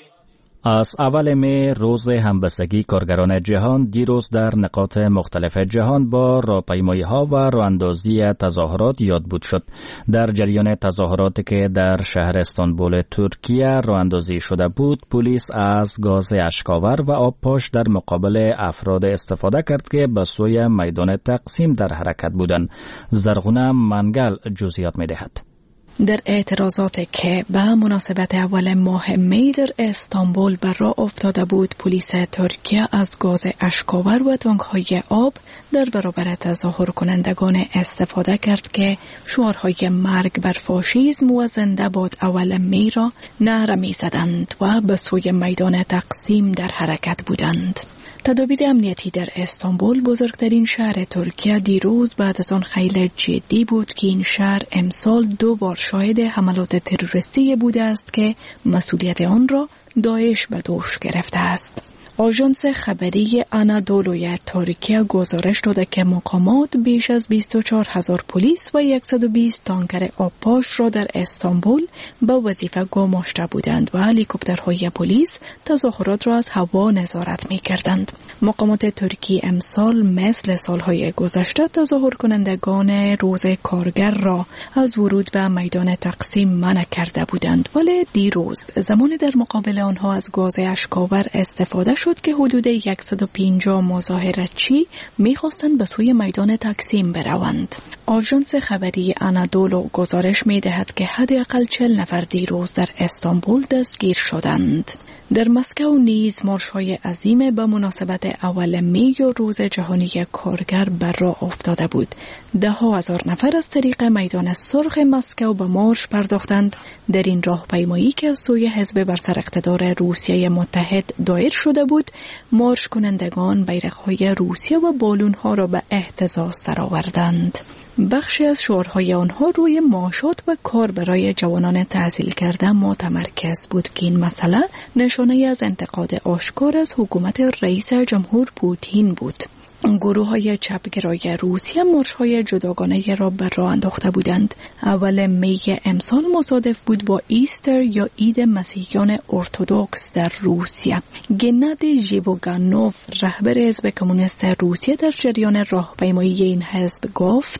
از اول می روز همبستگی کارگران جهان دیروز در نقاط مختلف جهان با راهپیمایی ها و راهاندازی تظاهرات یادبود شد. در جریان تظاهراتی که در شهر استانبول ترکیه راهاندازی شده بود، پلیس از گاز اشکاور و آب پاش در مقابل افراد استفاده کرد که به سوی میدان تقسیم در حرکت بودند. زرغونه منگل جزئیات می دهد.
در اعتراضات که به مناسبت اول ماه می در استانبول بر راه افتاده بود، پلیس ترکیه از گاز اشکاور و تانک‌های آب در برابر تظاهر کنندگان استفاده کرد که شعارهای مرگ بر فاشیسم و زنده باد اول می را نعره می‌زدند و به سوی میدان تقسیم در حرکت بودند. تدابیر امنیتی در استانبول، بزرگترین شهر ترکیه، دیروز بعد از آن خیلی جدی بود که این شهر امسال دو بار شاهد حملات تروریستی بوده است که مسئولیت آن را داعش به دوش گرفته است. آژانس خبری آنادولوی ترکیه گزارش داده که مقامات بیش از بیست و چهار هزار پلیس و صد و بیست تانکر آبپاش را در استانبول به وظیفه گماشته بودند و هلیکوپترهای پلیس تظاهرات را از هوا نظارت می کردند. مقامات ترکیه امسال مثل سالهای گذشته تظاهر کنندگان روز کارگر را از ورود به میدان تقسیم منع کرده بودند، ولی دیروز زمان در مقابل آنها از گاز اشکاور استفاده شد که حدود صد و پنجاه مظاهرتچی می‌خواستند به سوی میدان تقسیم بروند. آژانس خبری آنادولو گزارش می‌دهد که حداقل چهل نفر دیروز در استانبول دستگیر شدند. در مسکو نیز مارش‌های عظیم به مناسبت اول می و روز جهانی کارگر بر راه افتاده بود. ده ها هزار نفر از طریق میدان سرخ مسکو به مارش پرداختند. در این راهپیمایی که از سوی حزب بر سر اقتدار روسیه متحد دایر شده بود، مارش کنندگان بیرق‌های روسیه و بالون‌ها را به اهتزاز درآوردند. بخشی از شعارهای آنها روی معاشات و کار برای جوانان تحصیل کرده متمرکز بود که این مسئله نشانه از انتقاد آشکار از حکومت رئیس جمهور پوتین بود. گروه های چپگرای روسیه مارش‌های جداگانه را بر راه انداخته بودند. اول می امسال مصادف بود با ایستر یا عید مسیحیان ارتدوکس در روسیه. گنادی ژیوگانوف، رهبر حزب کمونیست روسیه، در جریان راهپیمایی این حزب گفت: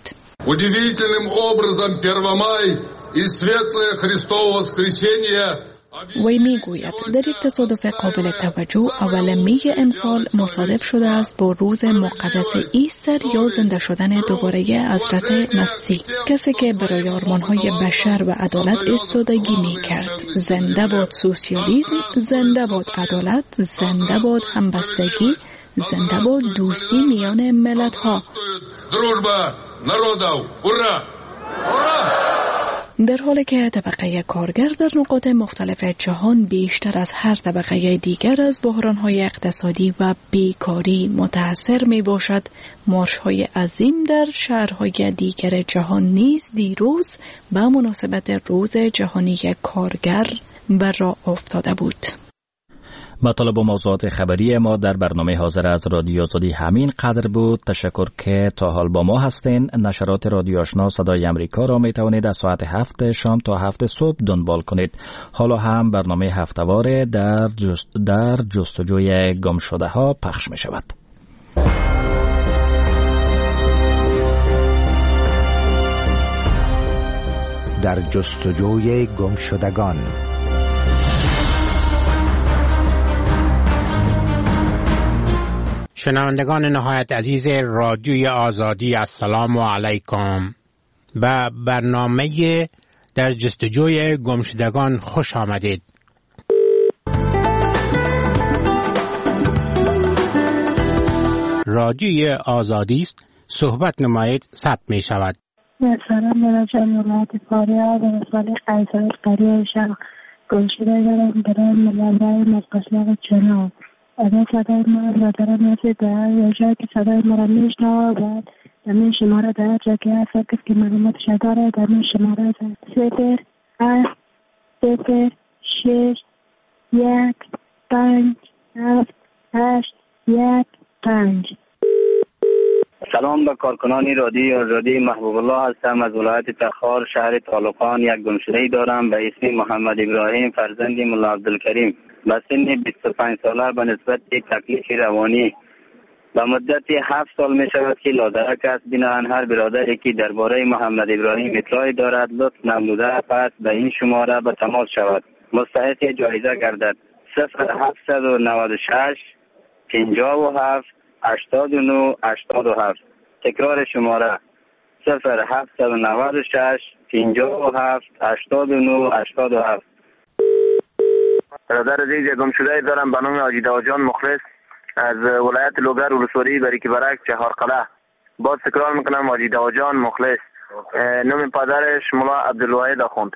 Удивительным образом Первомай и светлое Христово воскресенье.
وی می گوید در یک تصادف قابل توجه اول می امسال مصادف شده است با روز مقدس ایستر یا زنده شدن دوباره حضرت مسیح، کسی که برای آرمان‌های بشر و عدالت ایستادگی می کرد. زنده باد سوسیالیسم، زنده باد عدالت، زنده باد همبستگی، زنده باد دوستی میان ملت‌ها.
Дружба народов. Ура! Ура!
در حالی که طبقه کارگر در نقاط مختلف جهان بیشتر از هر طبقه دیگر از بحران‌های اقتصادی و بیکاری متاثر می باشد، مارش‌های عظیم در شهرهای دیگر جهان نیز دیروز به مناسبت روز جهانی کارگر بر راه افتاده بود.
مطالب و موضوعات خبری ما در برنامه حاضر از رادیو آزادی همین قدر بود. تشکر که تا حال با ما هستین. نشرات رادیو آشنا صدای امریکا را می توانید از ساعت هفت شام تا هفت صبح دنبال کنید. حالا هم برنامه هفته‌واره در جست در جستجوی گم شده ها پخش می شود.
در جستجوی گم شدگان.
شنوندگان نهایت عزیز رادیوی آزادی، السلام علیکم. به برنامه در جستجوی گمشدگان خوش آمدید. رادیوی آزادی است، صحبت نمایید، ثبت می شود.
سلام برای ولایت فاریاب و مسئله قیصر قریه شرق گمشده دارم برای ملالای مقصلق چناب. اگر صدای ما را دارم رسید در یا جایی که صدای ما را میشنوه و در این شماره در جایی که هست کسی که معلومات شداره در این شماره زد صفر هفت صفر شش یک پنج هفت هشت یک پنج.
سلام به کارکنان رادیوی آزادی، محبوب الله هستم از ولایت تخار شهر طالقان. یک گمشده‌ای دارم به اسم محمد ابراهیم فرزند ملا عبدالکریم. به سن بیست و پنج ساله به نسبت یک تکلیف روانی به مدت هفت سال می شود که لادرک است. بنابراین هر برادری که درباره محمد ابراهیم اطلاعی دارد لطف نموده پس به این شماره به تماس شود، مستحق جایزه گردد. صفر هفتصد و نود و شش پنجاه و هفت هشتاد و نه هشتاد و هفت. تکرار شماره صفر هفتصد و نود و شش پنجاه و هفت هشتاد و نه هشتاد و هفت. برادر عزیز گم شده دارم به نام حاجی داوجان مخلص از ولایت لوگر ولسوالی بریک برک چهارقلعه. باز تکرار میکنم حاجی داوجان مخلص. نام پدرش ملا عبدالواحد آخوند.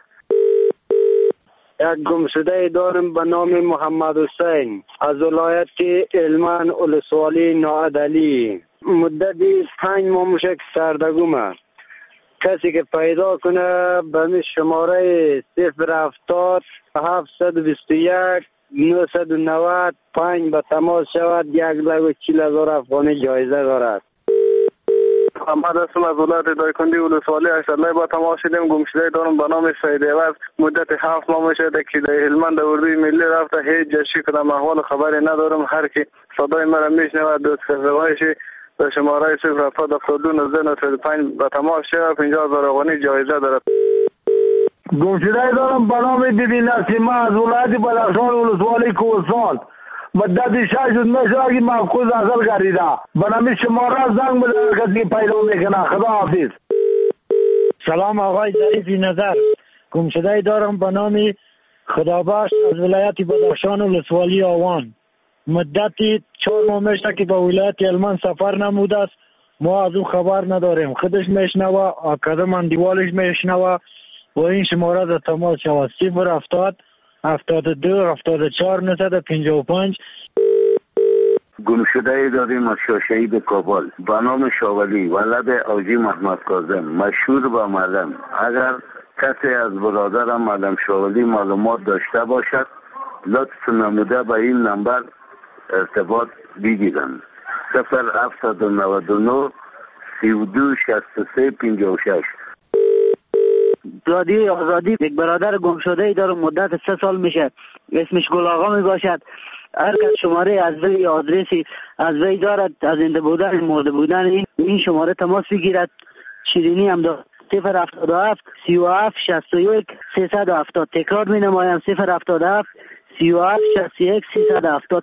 یک گم شده دارم به نام محمد حسین از ولایت علمان ولسوالی ناعدلی. مدتی پنج ماه میشه که سردگومه. کسی که پیدا کنه به شماره صفر هفتاد هفتصد و بیست و یک نهصد و نود پنج به تماس شود. یک لک و چهل هزار افغانی جایزه دارد.
محمد هستم از ولایت دایکندی ولسوالی اشترلای با تماس شدیم. گمشده دارم به نام سید عوض. مدت هفت ماه میشه که در هلمند اردوی ملی رفته. هیچ جشی کدام احوال خبری ندارم. هر کی صدای مرا میشنود دوست روایشی به شماره صفر هفتاد هفتاد و دو نوزده نود و پنج به تماس شود. پنجاه هزار افغانی جایزه دارد.
گمشده دارم به نام بیبی نسیمه از ولایت بدخشان ولسوالی کوهستان. مدت شش روز میشه که مفقود اصل گردیده. به نام شماره زنگ بزنید کسی پیدا میکنه. خدا حافظ.
سلام آقای ظریفی نظر. گمشده دارم به نام خدابخش از ولایت بدخشان ولسوالی آوان. مدتی چهار ماه میشه که به ولایت هلمند سفر نموده است. ما از او خبر نداریم. خودش میشنوه، کدام اندیوالش میشنوه و این شماره در تماس شود. صفر هفتاد هفتاد و دو هفتاد و چهار نهصد و پنجاه و پنج.
گمشده داریم از شاهشهید کابل به نام شاولی ولد اوجی محمد کاظم مشهور به معلم. اگر کسی از برادرم معلم شاولی معلومات داشته باشد لطف نموده به این نمبر ارتباط بگیرند. صفر هفتصد و نود و نه سی و دو شصت و سه پنجاه و شش.
رادیوی آزادی یک برادر گم شده ای دارم مدت سه سال میشه. اسمش گل آقا می باشد. هر کس شماره از وی آدرسی از وی دارد از زنده بودن مرده بودن این این شماره تماس بگیرد شیرینی هم دارد. صفر هفتاد و هفت سی و هفت شصت و یک سیصد و هفتاد. تکرار می نمایم صفر هفتاد و هفت سی و هفت شصت و یک سیصد و هفتاد.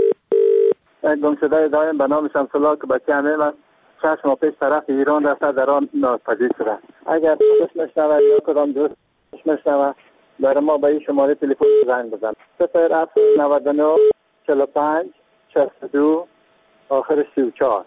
گمشده داریم به نام شمس‌الله که بچه همه من شش ماه پیش طرف ایران رفته در آن ناپدید شده. اگر دوست مشنوه یا کدام دوست مشنوه برای ما به این شماره تلفن زنگ بزن. صفر هفت نود و نه چهل و پنج شصت و دو آخر سی و چهار.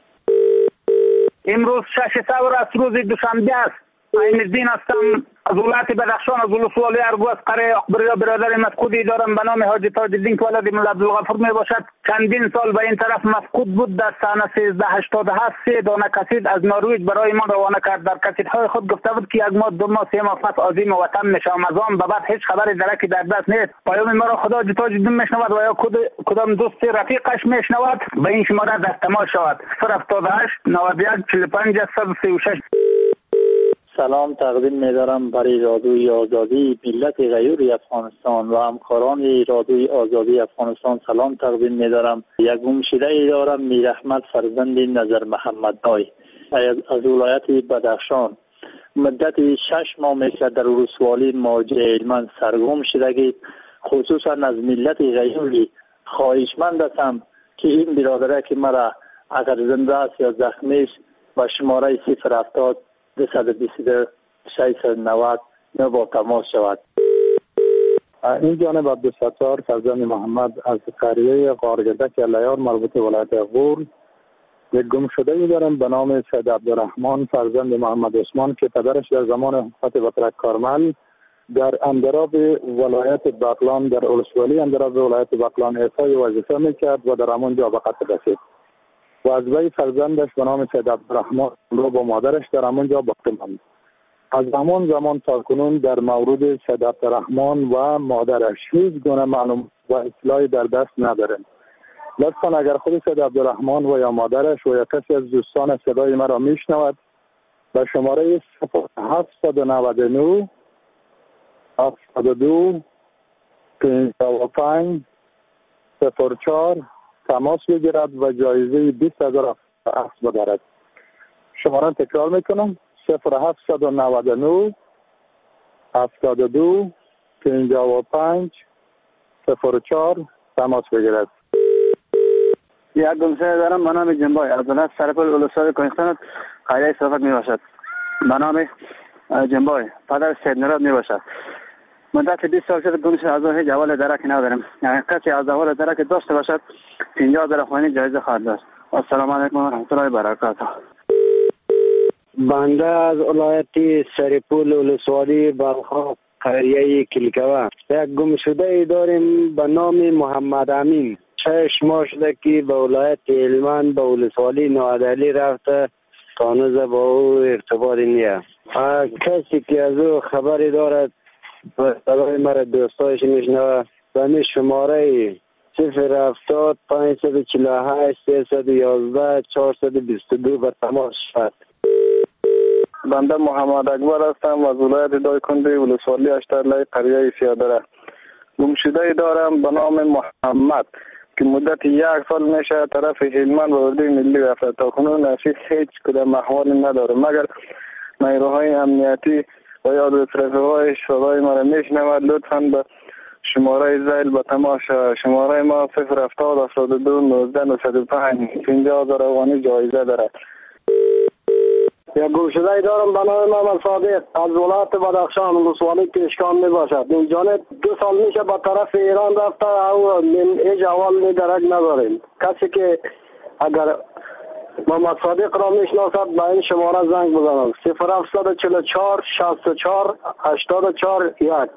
امروز شش سور است، روز دوشنبه است. عین الدین هستم از ولایت بدخشان، از ولسوالی ارگو، از قریه اخبریا. برادر مفقودی دارم به نام حاجی تاج الدین که ولد مولا عبدالغفور می باشد. چندین سال به این طرف مفقود بود. در سال سیزده هشتاد و هفت سه دانه کسید از نروژ برای ما روانه کرد. در کسیدهای خود گفته بود که یک ماه دو ماه سه ماه پس عظیم وطن میشم. از آن به بعد هیچ خبری درکی در دست نیست. پیام ما را خدا تاج الدین میشنود و یا کدام دوست رفیقش میشنود به این شماره دست تماس شود. صفر هفتاد و هشت نود و یک چهل و پنج صد و سی و شش.
سلام تقدیم می‌دارم برای رادیوی آزادی ملت غیور افغانستان و همکاران رادیوی آزادی افغانستان سلام تقدیم می‌دارم. یک گمشده دارم میر احمد فرزند نظر محمد دای از ولایت بدخشان. مدت شش ماه میشه در ولسوالی موجه علمان سرگم شدگی. خصوصا از ملت غیوری خواهشمند هستم که این برادره که مرا اگر زنده است یا زخمی است با شماره صفر هفتاد دویست و بیست و دو ششصد و نود نه با تماس شود.
این جانب عبدالستار فرزند محمد از قریه قارگردک الیار مربوط به ولایت غور. یک گم شده ای دارم به نام سید عبدالرحمن فرزند محمد عثمان که پدرش در زمان حکومت بطرک کارمل در اندراب ولایت بغلان در ولسوالی اندراب ولایت بغلان احصای وظیفه میکرد و در همانجا به قتل رسید و از وی فرزندش به نام سید عبدالرحمن رو با مادرش در همانجا باقی ماند. از همان زمان تا کنون در مورد سید عبدالرحمن و مادرش هیچ گونه معلومات و اطلاعی در دست نداریم. لطفا اگر خود سید عبدالرحمن و یا مادرش و یا کسی از دوستان صدای مرا میشنود به شماره صفر هفت نه نه هفتاد و دو پنجاه و پنج صفر چهار تماس بگیرد و جایزه بیست هزار افغان بدارد. شماره تکرار میکنم صفر هفت نه نه هفتاد و دو پنجاه و پنج صفر چهار تماس بگیرد.
یک گمشده دارم به نام جنبای از ولایت سرپل ولسوالی کوهستان قریه صفت می باشد. به نام جنبای پدر سید نراد می باشد. مدت بیست سال شده گم شده. از هیچ اول درکی نداریم. یعنی کسی از اول درک داشته باشد پنجاه هزار افغانی جایزه خواهد داشت. السلام علیکم و رحمت الله و برکاته.
بنده از ولایت سرپل ولسوالی بلخا قریه کلکوه یک گم شده داریم به نام محمد امین. شش ماه شده که به ولایت هلمند به ولسوالی نوادلی رفته تانوز با او ارتباط نیه. کسی که از او خبری دارد و صدای مرا دوستایش میشنوه به همین شماره صفر هفتاد پنجصد و چهل و هشت سیصد و یازده چهارصد و بیست و دو به تماس شد.
بنده محمد اکبر هستم از ولایت دایکنده ولسوالی اشترلای قریه سیادره. گمشده دارم به نام محمد که مدت یک سال میشه طرف هلمند و اردوی ملی رفته. تا کنون نفیس هیچ کدام احوالی نداره مگر نیروهای امنیتی و یا رفقای صدای مرا میشنود. لطفاً به شماره زیل به تماس شماره ما صفر هفتاد هفتاد و دو نوزده نود و پنج پنجاه هزار افغانی جایزه دارد.
یک گمشده دارم به نام محمد صادق از ولایت بدخشان ولسوالی کشکان می باشد. این جانب دو سال میشه به طرف ایران رفته او هیچ احوال درک نداریم. کسی که اگر محمد صادق را میشناسد به این شماره زنگ بزنم صفر هفت چهل و چهار شصت و چهار هشتاد و چهار یک.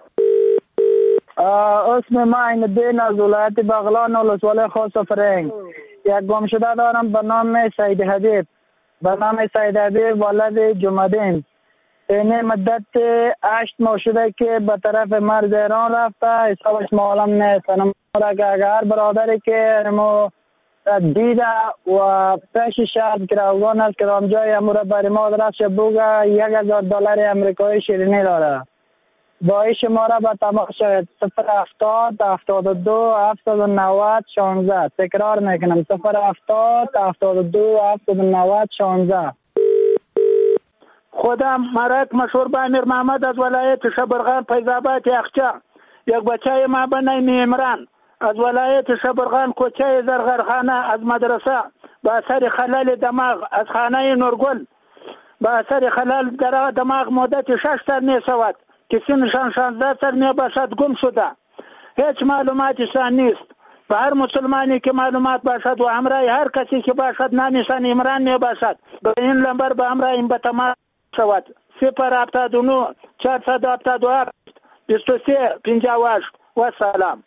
اسم من عین الدین از ولایت بغلان ولسوالی خاص فرنگ. یک گمشده دارم به نام سید حبیب به نام سید حبیب ولد جمعدین. این مدت هشت ماه شده که به طرف مرز ایران رفته حسابش معلوم نیست. اگر برادری که ما دیده و پیش شهر گروگان است که رامجای امور بری ما درست بوگه یک هزار دلار امریکایی شیرینی داره. با این شماره به تماس شد صفر هفتاد هفتاد و دو هفتاد و نود شانزده. تکرار میکنم صفر هفتاد هفتاد و دو هفتاد و نود شانزده. خودم مرک مشهور به امیر محمد از ولایت شبرغان فیض‌آباد یخچا. یک بچه ما به نام عمران از ولایت شبرغان کوچه زرغرخانه از مدرسه به اثر خلل دماغ از خانه نورگل به اثر خلل در دماغ مدت شش سال می شود که سنشان شانزده سال می باشد گم شده. هیچ معلوماتشان نیست. به هر مسلمانی که معلومات باشد و همراه هر کسی که باشد نامشان عمران می باشد به این لمبر به همراه این به تماس شود. صفر هفتاد و نه چهارصد هفتاد و هفت بیست و سه پنجاه و هشت و سلام.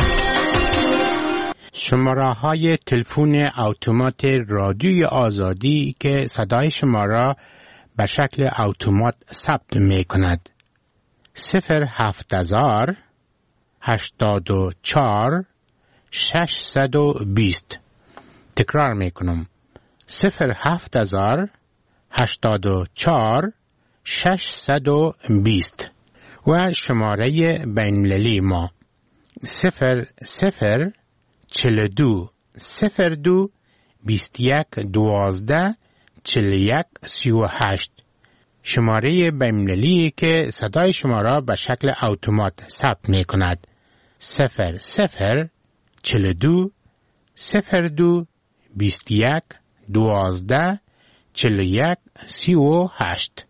شماره های تلفن اتومات رادیوی آزادی که صدای شما را به شکل اتومات ثبت می کند. صفر هفت هزار هشتاد و چهار ششصد و بیست. تکرار می کنم. صفر هفت هزار هشتاد و چهار ششصد و بیست. و شماره بین‌المللی ما صفر صفر چهل و دو صفر دو بیست و یک دوازده چهل و یک سی و هشت. شماره بین‌المللی که صدای شما را به شکل اتومات ثبت می کند. صفر صفر چهل و دو صفر دو بیست و یک دوازده چهل و یک سی و هشت.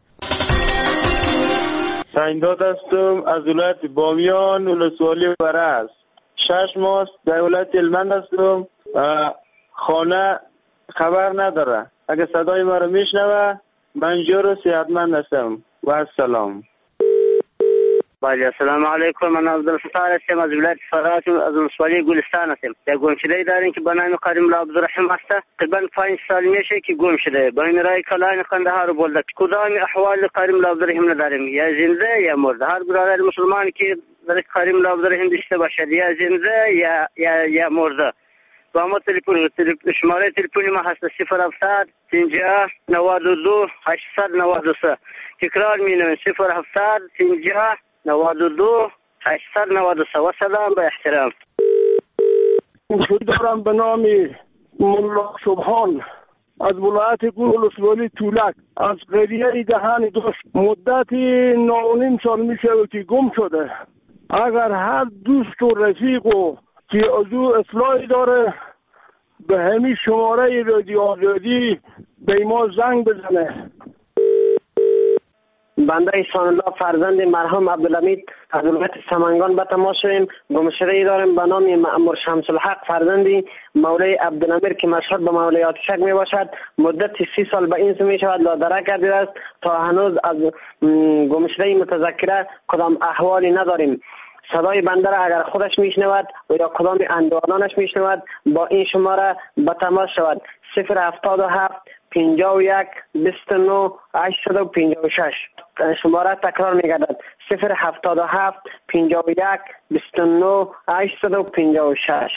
سعیداد هستم از ولایت بامیان ولسوالی برس. شش ماه در ولایت هلمند هستم. خانه خبر نداره. اگه صدای ما رو میشنوه من جور صحتمند هستم و السلام.
بله السلام علیکم. من عبدالستار هستم از ولایت فرات از ولسوالی گلستان هستم. یک گم شده داریم که به نام کریم الله عبدالرحیم است. تقریبا پنج سال میشه که گم شده. با این رای کلان قندهار بولد. کدام احوال کریم الله عبدالرحیم نداریم، یا زنده یا مرده. هر برادر مسلمان که در کریم الله عبدالرحیم داشته باشد یا زنده یا یا یا مرده. با ما تلفن شماره تلفنی ما هست صفر هفتاد پنجاه نود و دو هشتصد نود و سه. تکرار مینویم صفر هفتاد پنجاه نود و دو هشتصد نود و سه. و سلام به احترام.
خود دارم به نام ملا سبحان از ولایت ولسوالی تولک از قریه دهان دوست. مدتی نونیم سال میشه که گم شده. اگر هر دوست و رفیق و که از او اطلاعی داره به همین شماره رادیو آزادی به ما زنگ بزنه.
بنده احسان الله فرزند مرحوم عبدالحمید از ولایت سمنگان به تماس شدیم. گمشده‌ای داریم به نام مأمور شمس الحق فرزندی مولای عبدالامیر که مشهور به مولای آتشک می باشد. مدت سی سال به این سو می شود لادرک کرده است. تا هنوز از گمشده‌ای متذکره کدام احوالی نداریم. صدای بنده را اگر خودش میشنود و یا کدام اندوانانش میشنود با این شماره به تماس شود. صفر هفتاد و هفت پنجاه و یک بیست و نه هشتصد و پنجاه و شش. شماره تکرار میگردد صفر هفتاد و هفت پنجاه و یک بیست و نه هشتصد و پنجاه و شش.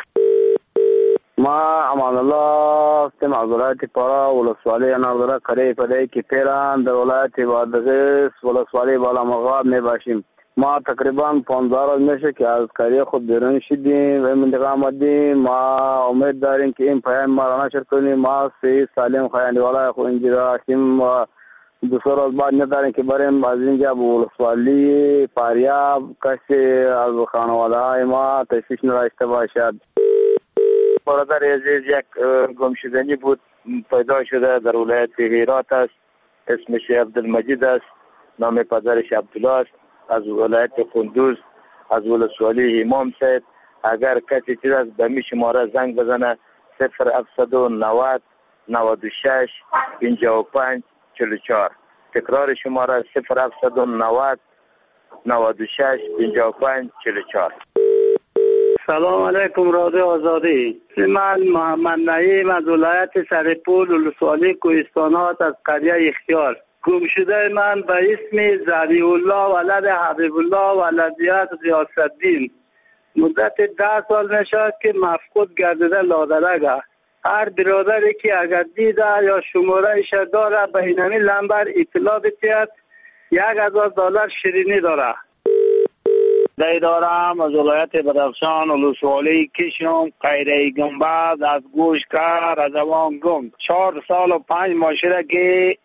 ما امان الله هستم از ولایت پارا ولسوالی اناردره قریه پده که پیران در ولایت بادغیس ولسوالی بالا مغاب می باشیم. ما تقریبا پانزده روز میشه که از قریه خود بیرون شدیم و منطقه آمدیم. ما امید داریم که این پیام ما را نشر کنیم. ما سی سالیم خواهندی والای خود اینجا هستیم و دو سه روز بعد نداریم که بریم از اینجا به ولسوالی فاریاب کسی از خانواده های ما تشویش نداشته باشد. برادر عزیز یک گمشدنی بود پیدا شده در ولایت هرات است. اسمش عبدالمجید است. نام پدرش عبدالله است. از ولایت کندوز از ولسوالی امام سید. اگر کسی چیز است به می شماره زنگ بزنه صفر هفتصد و نود نود و شش پنجاه و پنج چهل و چهار. تکرار شماره صفر هفتصد و نود نود و شش پنجاه و پنج چهل و چهار.
سلام علیکم رادیو آزادی. من محمد نعیم از ولایت سرپول ولسوالی کوهستانات از قریه اختیار. گم شده من به اسم زبی الله ولد حبیب الله ولدیت غیاث‌الدین مدت ده سال نشد که مفقود گردیده لادرگه. هر برادری که اگر دیده یا شماره ایش داره به اینمی لمبر اطلاع بتید. یک هزار دلار شیرینی داره.
دی دارم از ولایت بدخشان ولسوالی کشم قیره گنبد از گوش کر از اوان گم. چهار سال و پنج ماه شده که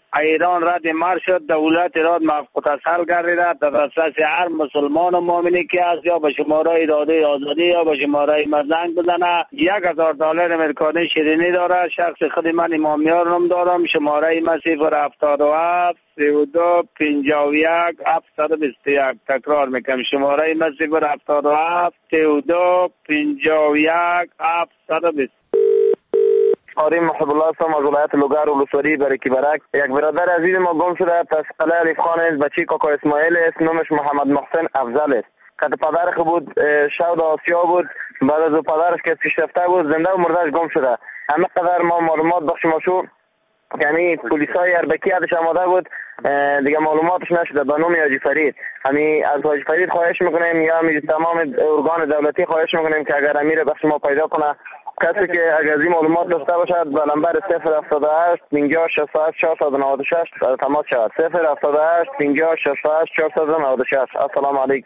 ایران رد مر شد، دولت ایران متصل گردیده در دسترس هر مسلمان و مؤمنی که است یا به شماره داده آزادی یا به شماره زنگ بزنه. یک هزار دلار امریکانی شیرینی داره. شخص خود من امامیار نام دارم. شماره من صفر هفتاد و هفت سی و دو پنجاه و یک هفتصد و بیست و یک. تکرار میکنم شماره من صفر هفتاد و هفت سی و دو پنجاه و یک هفتصد و بیست.
آریم محب الله هستم از ولایت لوگر و ولسوالی برکی برک. یک برادر عزیز ما گم شده پس قلعه علیف خان است. بچه کاکا اسماعیل است. نامش محمد محسن افضل است. که پدرش بود شود آسیا بود. بعد از پدرش که پیشرفته بود زنده و مردهش گم شده. همه قدر ما معلومات بخشیم شو یعنی پلیسای اربکی ازش آماده بود دیگه معلوماتش نشده به نام حاجی فرید. همین از حاجی فرید خواهش میکنیم یا همین تمام ارگان دولتی خواهش میکنیم که اگر امیر بخش ما پیدا کنه کسی که اگر از این معلومات داشته باشد به نمبر صفر هفتاد و هشت پنجاه شصت و هشت چهارصد و نود و شش تماس شود. صفر هفتاد و هشت پنجاه شصت و هشت چهارصد و نود و شش. السلام علیکم.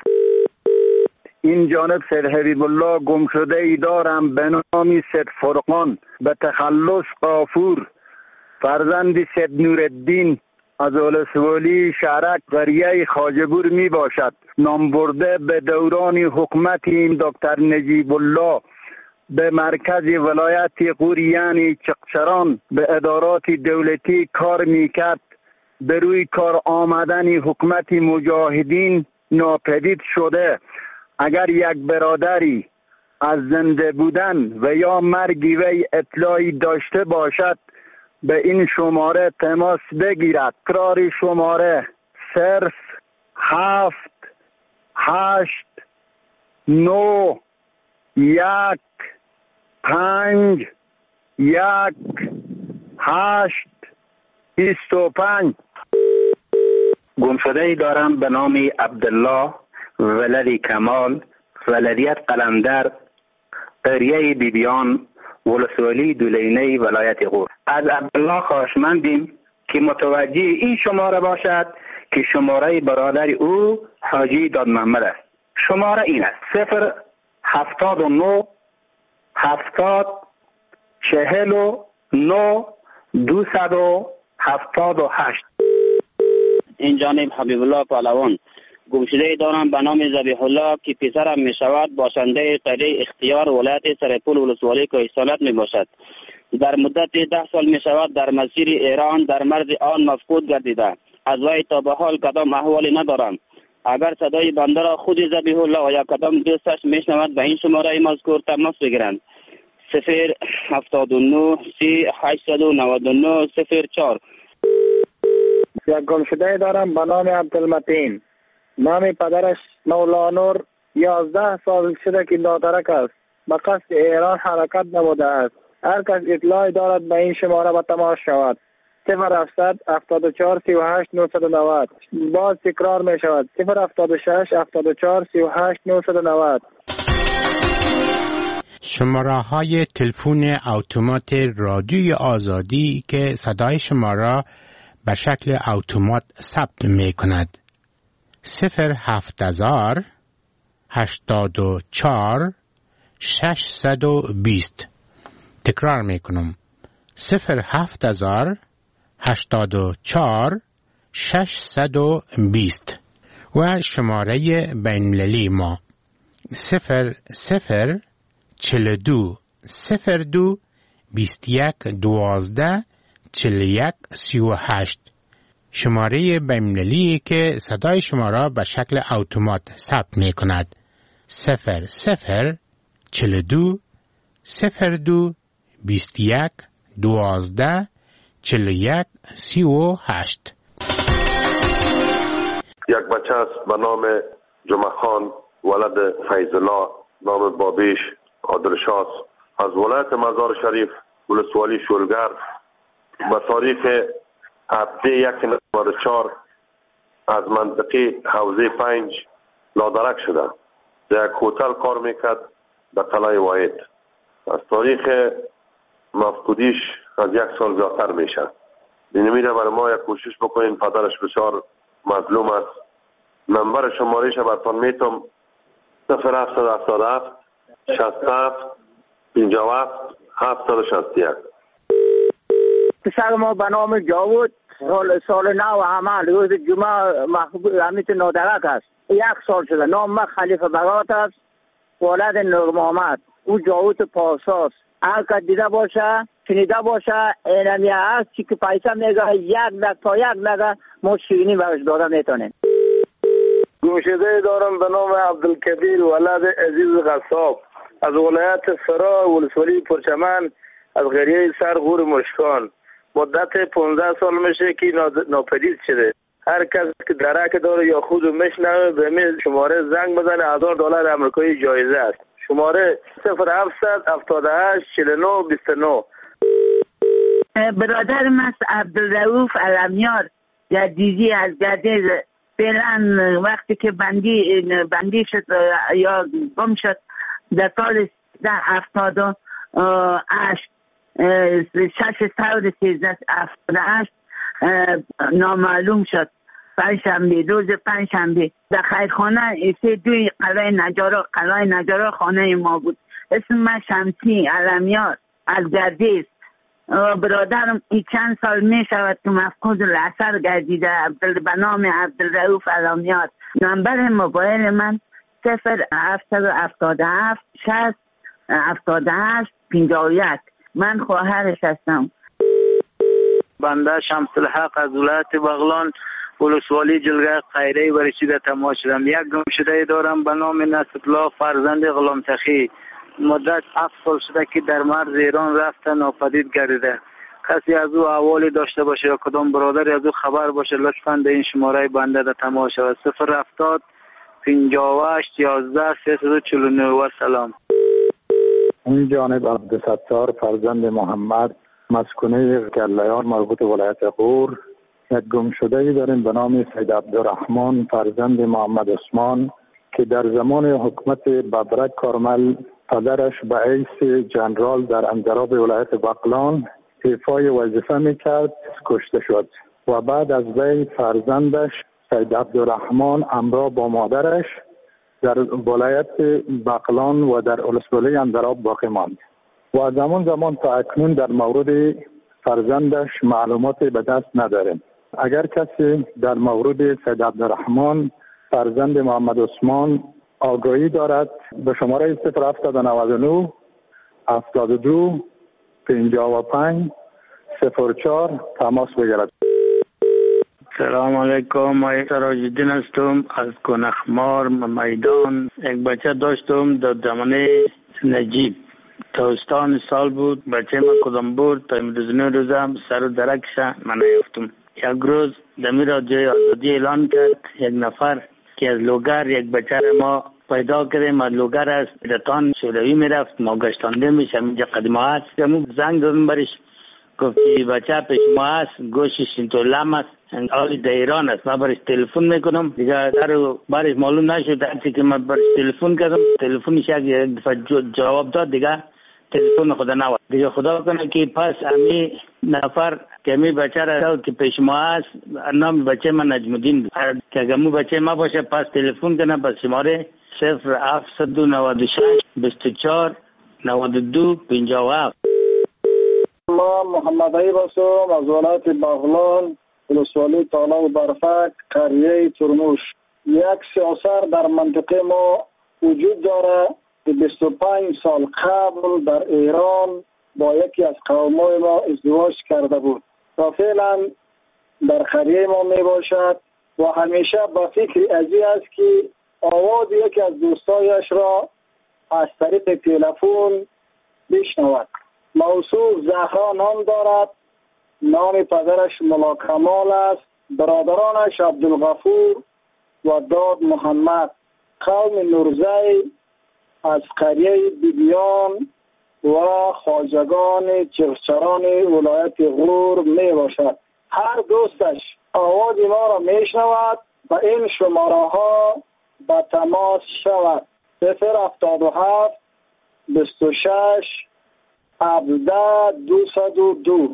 این جانب سید حبیب الله گم شده ای دارم به نام سید فرقان به تخلص قافور فرزند سید نورالدین از ولسوالی شهرک قریه خواجه‌بور می باشد. نام برده به دوران حکومت این دکتر نجیب الله به مرکز ولایت غور یعنی چقچران به ادارات دولتی کار میکرد. به روی کار آمدن حکومت مجاهدین ناپدید شده. اگر یک برادری از زنده بودن و یا مرگ وی اطلاعی داشته باشد به این شماره تماس بگیرد. تکرار شماره صرف هفت هشت نو یک پنج یک هشت بیست و پنج.
گمشده ای دارم به نام عبدالله ولدی کمال ولدیت قلندر قریه بیبیان ولسوالی دولینه ولایت غور. از عبدالله خواهشمندیم که متوجه این شماره باشد که شماره برادر او حاجی داد محمد است. شماره این است صفر هفتاد و نو هفتاد چهل و نو دوصد و هفتاد و هشت.
این جانب حبیب الله پهلوان گمشده دارم به نام ذبیح الله که پسرم می شود باشنده قریه اختیار ولایت سرپول ولسوالی کوهستانات می باشد. در مدت ده سال می شود در مسیر ایران در مرز آن مفقود گردیده. از وی تا به حال کدام احوالی ندارم. اگر صدای بنده را خود ذبیح الله و یا کدام دوستش میشنود به این شماره مذکور تماس بگیرند. صفر هفتاد و نه سی هشتصد و نود و نه صفر چهار.
یک گمشده دارم به نام عبدالمتین. نام پدرش مولانور یازده سال شده که ناترک است. به قصد ایران حرکت نموده است. هر کس اطلاعی دارد به این شماره به تماس شود. صفر هفتصد هفتاد و چهار سی و هشت نهصد و نود. باز تکرار می شود. صفر هفتاد و شش هفتاد و چهار سی و هشت نهصد و نود.
شماره های تلفن اتومات رادیوی آزادی که صدای شما را به شکل اتومات ثبت می کند. صفر هفت هزار هشتاد و چهار ششصد و بیست. تکرار می کنم. صفر هفت هزار هشتاد و چهار ششصد و بیست. و شماره بین‌المللی ما صفر صفر چهل دو صفر دو بیست یک دوازده چهل یک سی و هشت. شماره بین‌المللی که صدای شما را به شکل اتومات ثبت می کند. صفر صفر چهل دو صفر دو بیست یک دوازده چهل یک سی و هشت.
یک بچه است به نام جمعه خان ولد فیض الله نام بابیش عادلشاس از ولایت مزار شریف ولسوالی شولگر به تاریخ هفته یک نود و چهار از منطقه حوزه پنج نادرک شده. در یک هتل کار میکرد به قلعه واحد. از تاریخ مفقودیش از یک سال زیادتر میشه. این میره برای ما یک کوشش بکنین. پدرش بسیار مظلوم است. نمبر شمارهش براتون میتونم صفر هفتصد و هفتاد و هفت شصت و هفت پنجاه و هفت هفتصد و شصت و یک.
پسر ما به نام جاوود
سال سال نو عمل روز جمعه محبوب حمید نادرک است. یک سال شده. نام من خلیفه بگات است، ولد نور محمد. او جاوت پاساس. هر که دیده باشه شنیده باشه اینمی هست چی که پیسه میگه یک دک تا یک دک ما شیرینی برش داده میتونیم.
گمشده دارم به نام عبدالکبیر ولد عزیز غصاب از ولایت فرا ولسوالی پرچمن از قریه سر غور مشکان. مدت پانزده سال میشه که ناپدید شده. هر کس که درک داره یا خود میشنوه به می شماره زنگ بزنه. هزار دلار امریکایی جایزه است. شماره صفر هفتصد هفتاد و هشت چهل و نه بیست و نه.
برادر من عبدالرؤوف علمیار جدیدی از گردیز فعلا وقتی که بندی بندی شد یا گم شد در سال هفتاد و هشت شش سال سیزده هفتاد و هشت نامعلوم شد. پنجشنبه روز پنجشنبه در خیرخانه سه دوی قلعه نجارا قلعه نجارا خانه ما بود. اسم من شمسی علمیار از گردیز. برادرم این چند سال می شود که مفقود الاثر گردیده به نام عبدالرؤوف علمیار. نمبر موبایل من صفر هفتصد و هفتاد و هفت شصت هفتاد و هشت پنجاه و یک. من خواهرش هستم.
بنده شمس الحق از ولایت بغلان ولسوالی جلگه خیره و رسیده تماس شدم. یک گمشده دارم به نام نصرالله فرزند غلام سخی. مدت هفت سال شده که در مرز ایران رفته ناپدید گردیده. کسی از او احوالی داشته باشه یا کدام برادری از او خبر باشه لطفاً به این شماره بنده در تماس شود. صفر هفتاد پنجاه و هشت یازده سیصد و چهل و نه. و سلام.
این جانب عبدالستار فرزند محمد مسکونه گرلیان مربوط ولایت غور. یک گمشده داریم به نام سید عبدالرحمن فرزند محمد عثمان که در زمان حکومت ببرک کارمل پدرش به حیث جنرال در انجراب ولایت بغلان ایفای وظیفه میکرد، کشته شد و بعد از وی فرزندش سید عبدالرحمن همراه با مادرش در ولایت بغلان و در ولسوالی انجراب باقی ماند و از زمان زمان تا اکنون در مورد فرزندش معلومات به دست نداریم. اگر کسی در مورد سید عبدالرحمن فرزند محمد عثمان آگاهی دارد به شماره صفر هفتصد و نود و نه هفتاد و دو پنجاه و پنج صفر چهار تماس بگیرد.
سلام علیکم. من سراج‌الدین هستم از کنخمار میدان. یک بچه داشتم در زمانه نجیب تابستان سال بود. بچه من کدام بود تا امروز نه روزم سر و درکش من نیافتم. یک روز دمی را جای آزادی اعلان کرد. یک نفر که از لوگر یک بچه ما پیدا کردیم. از لوگر از رتان شوروی میرفت ما گشتانده میشم اینجا قدیمه هست. همون زنگ دادم برش گفتی بچه پیش ما هست گوشش اینطور لم است حالی در ایران است. من برش تلفن میکنم دیگه در برش معلوم نشد. هرچی که من برش تلفن کردم تلفنش یک دفعه جواب داد دیگه تلفن خدا نواد دیگه. خدا کنه که پس امی نفر که امی بچه را که پیش ما هست نام بچه من نجم الدین بود که امی بچه ما باشه پس تلفن کنه پس شماره صفر هفتصد و نود و شش بیست و چهار نود و دو پنجاه و هفت.
ما محمد عیب هستم از ولایت بغلان ولسوالی تالا و برفک قریه ترموش. یک سیاست در منطقه ما وجود داره که بیست و پنج سال قبل در ایران با یکی از قومای ما ازدواج کرده بود و فعلا در قریه ما می باشد و همیشه با فکر ازی است که آواز یکی از دوستایش را از طریق تلفن بشنود. موصوف زهرا نام دارد. نام پدرش ملا کمال است. برادرانش عبدالغفور و داد محمد. قوم نورزی از قریه بیبیان و خواجگان چرچران ولایت غور می باشد. هر دوستش آواز ما را می شنود و این شماره ها به تماس شود. صفر هفتاد و هفت بیست و شش هفده دویست و دو.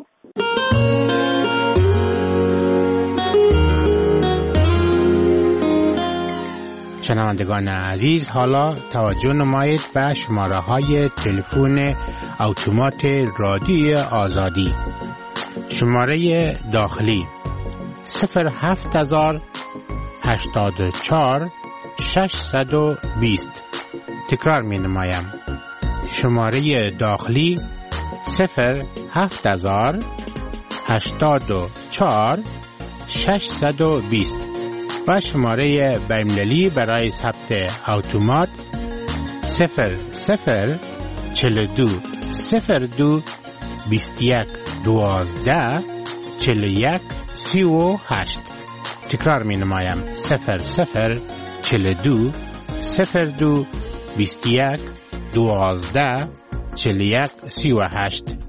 شنوندگان عزیز حالا توجه نمایید به شماره های تلفن اتومات رادیوی آزادی. شماره داخلی صفر هفت هزار هشتاد و چهار ششصد و بیست. تکرار می نمایم. شماره داخلی صفر هفت هزار هشتاد و چهار ششصد و بیست و شماره بین‌المللی برای ثبت اتومات صفر صفر چهل و دو صفر دو بیست و یک دوازده چهل و یک سی و هشت. تکرار می نمایم. صفر صفر چهل و دو صفر دو بیست و یک دوازده چهل و یک سی و هشت.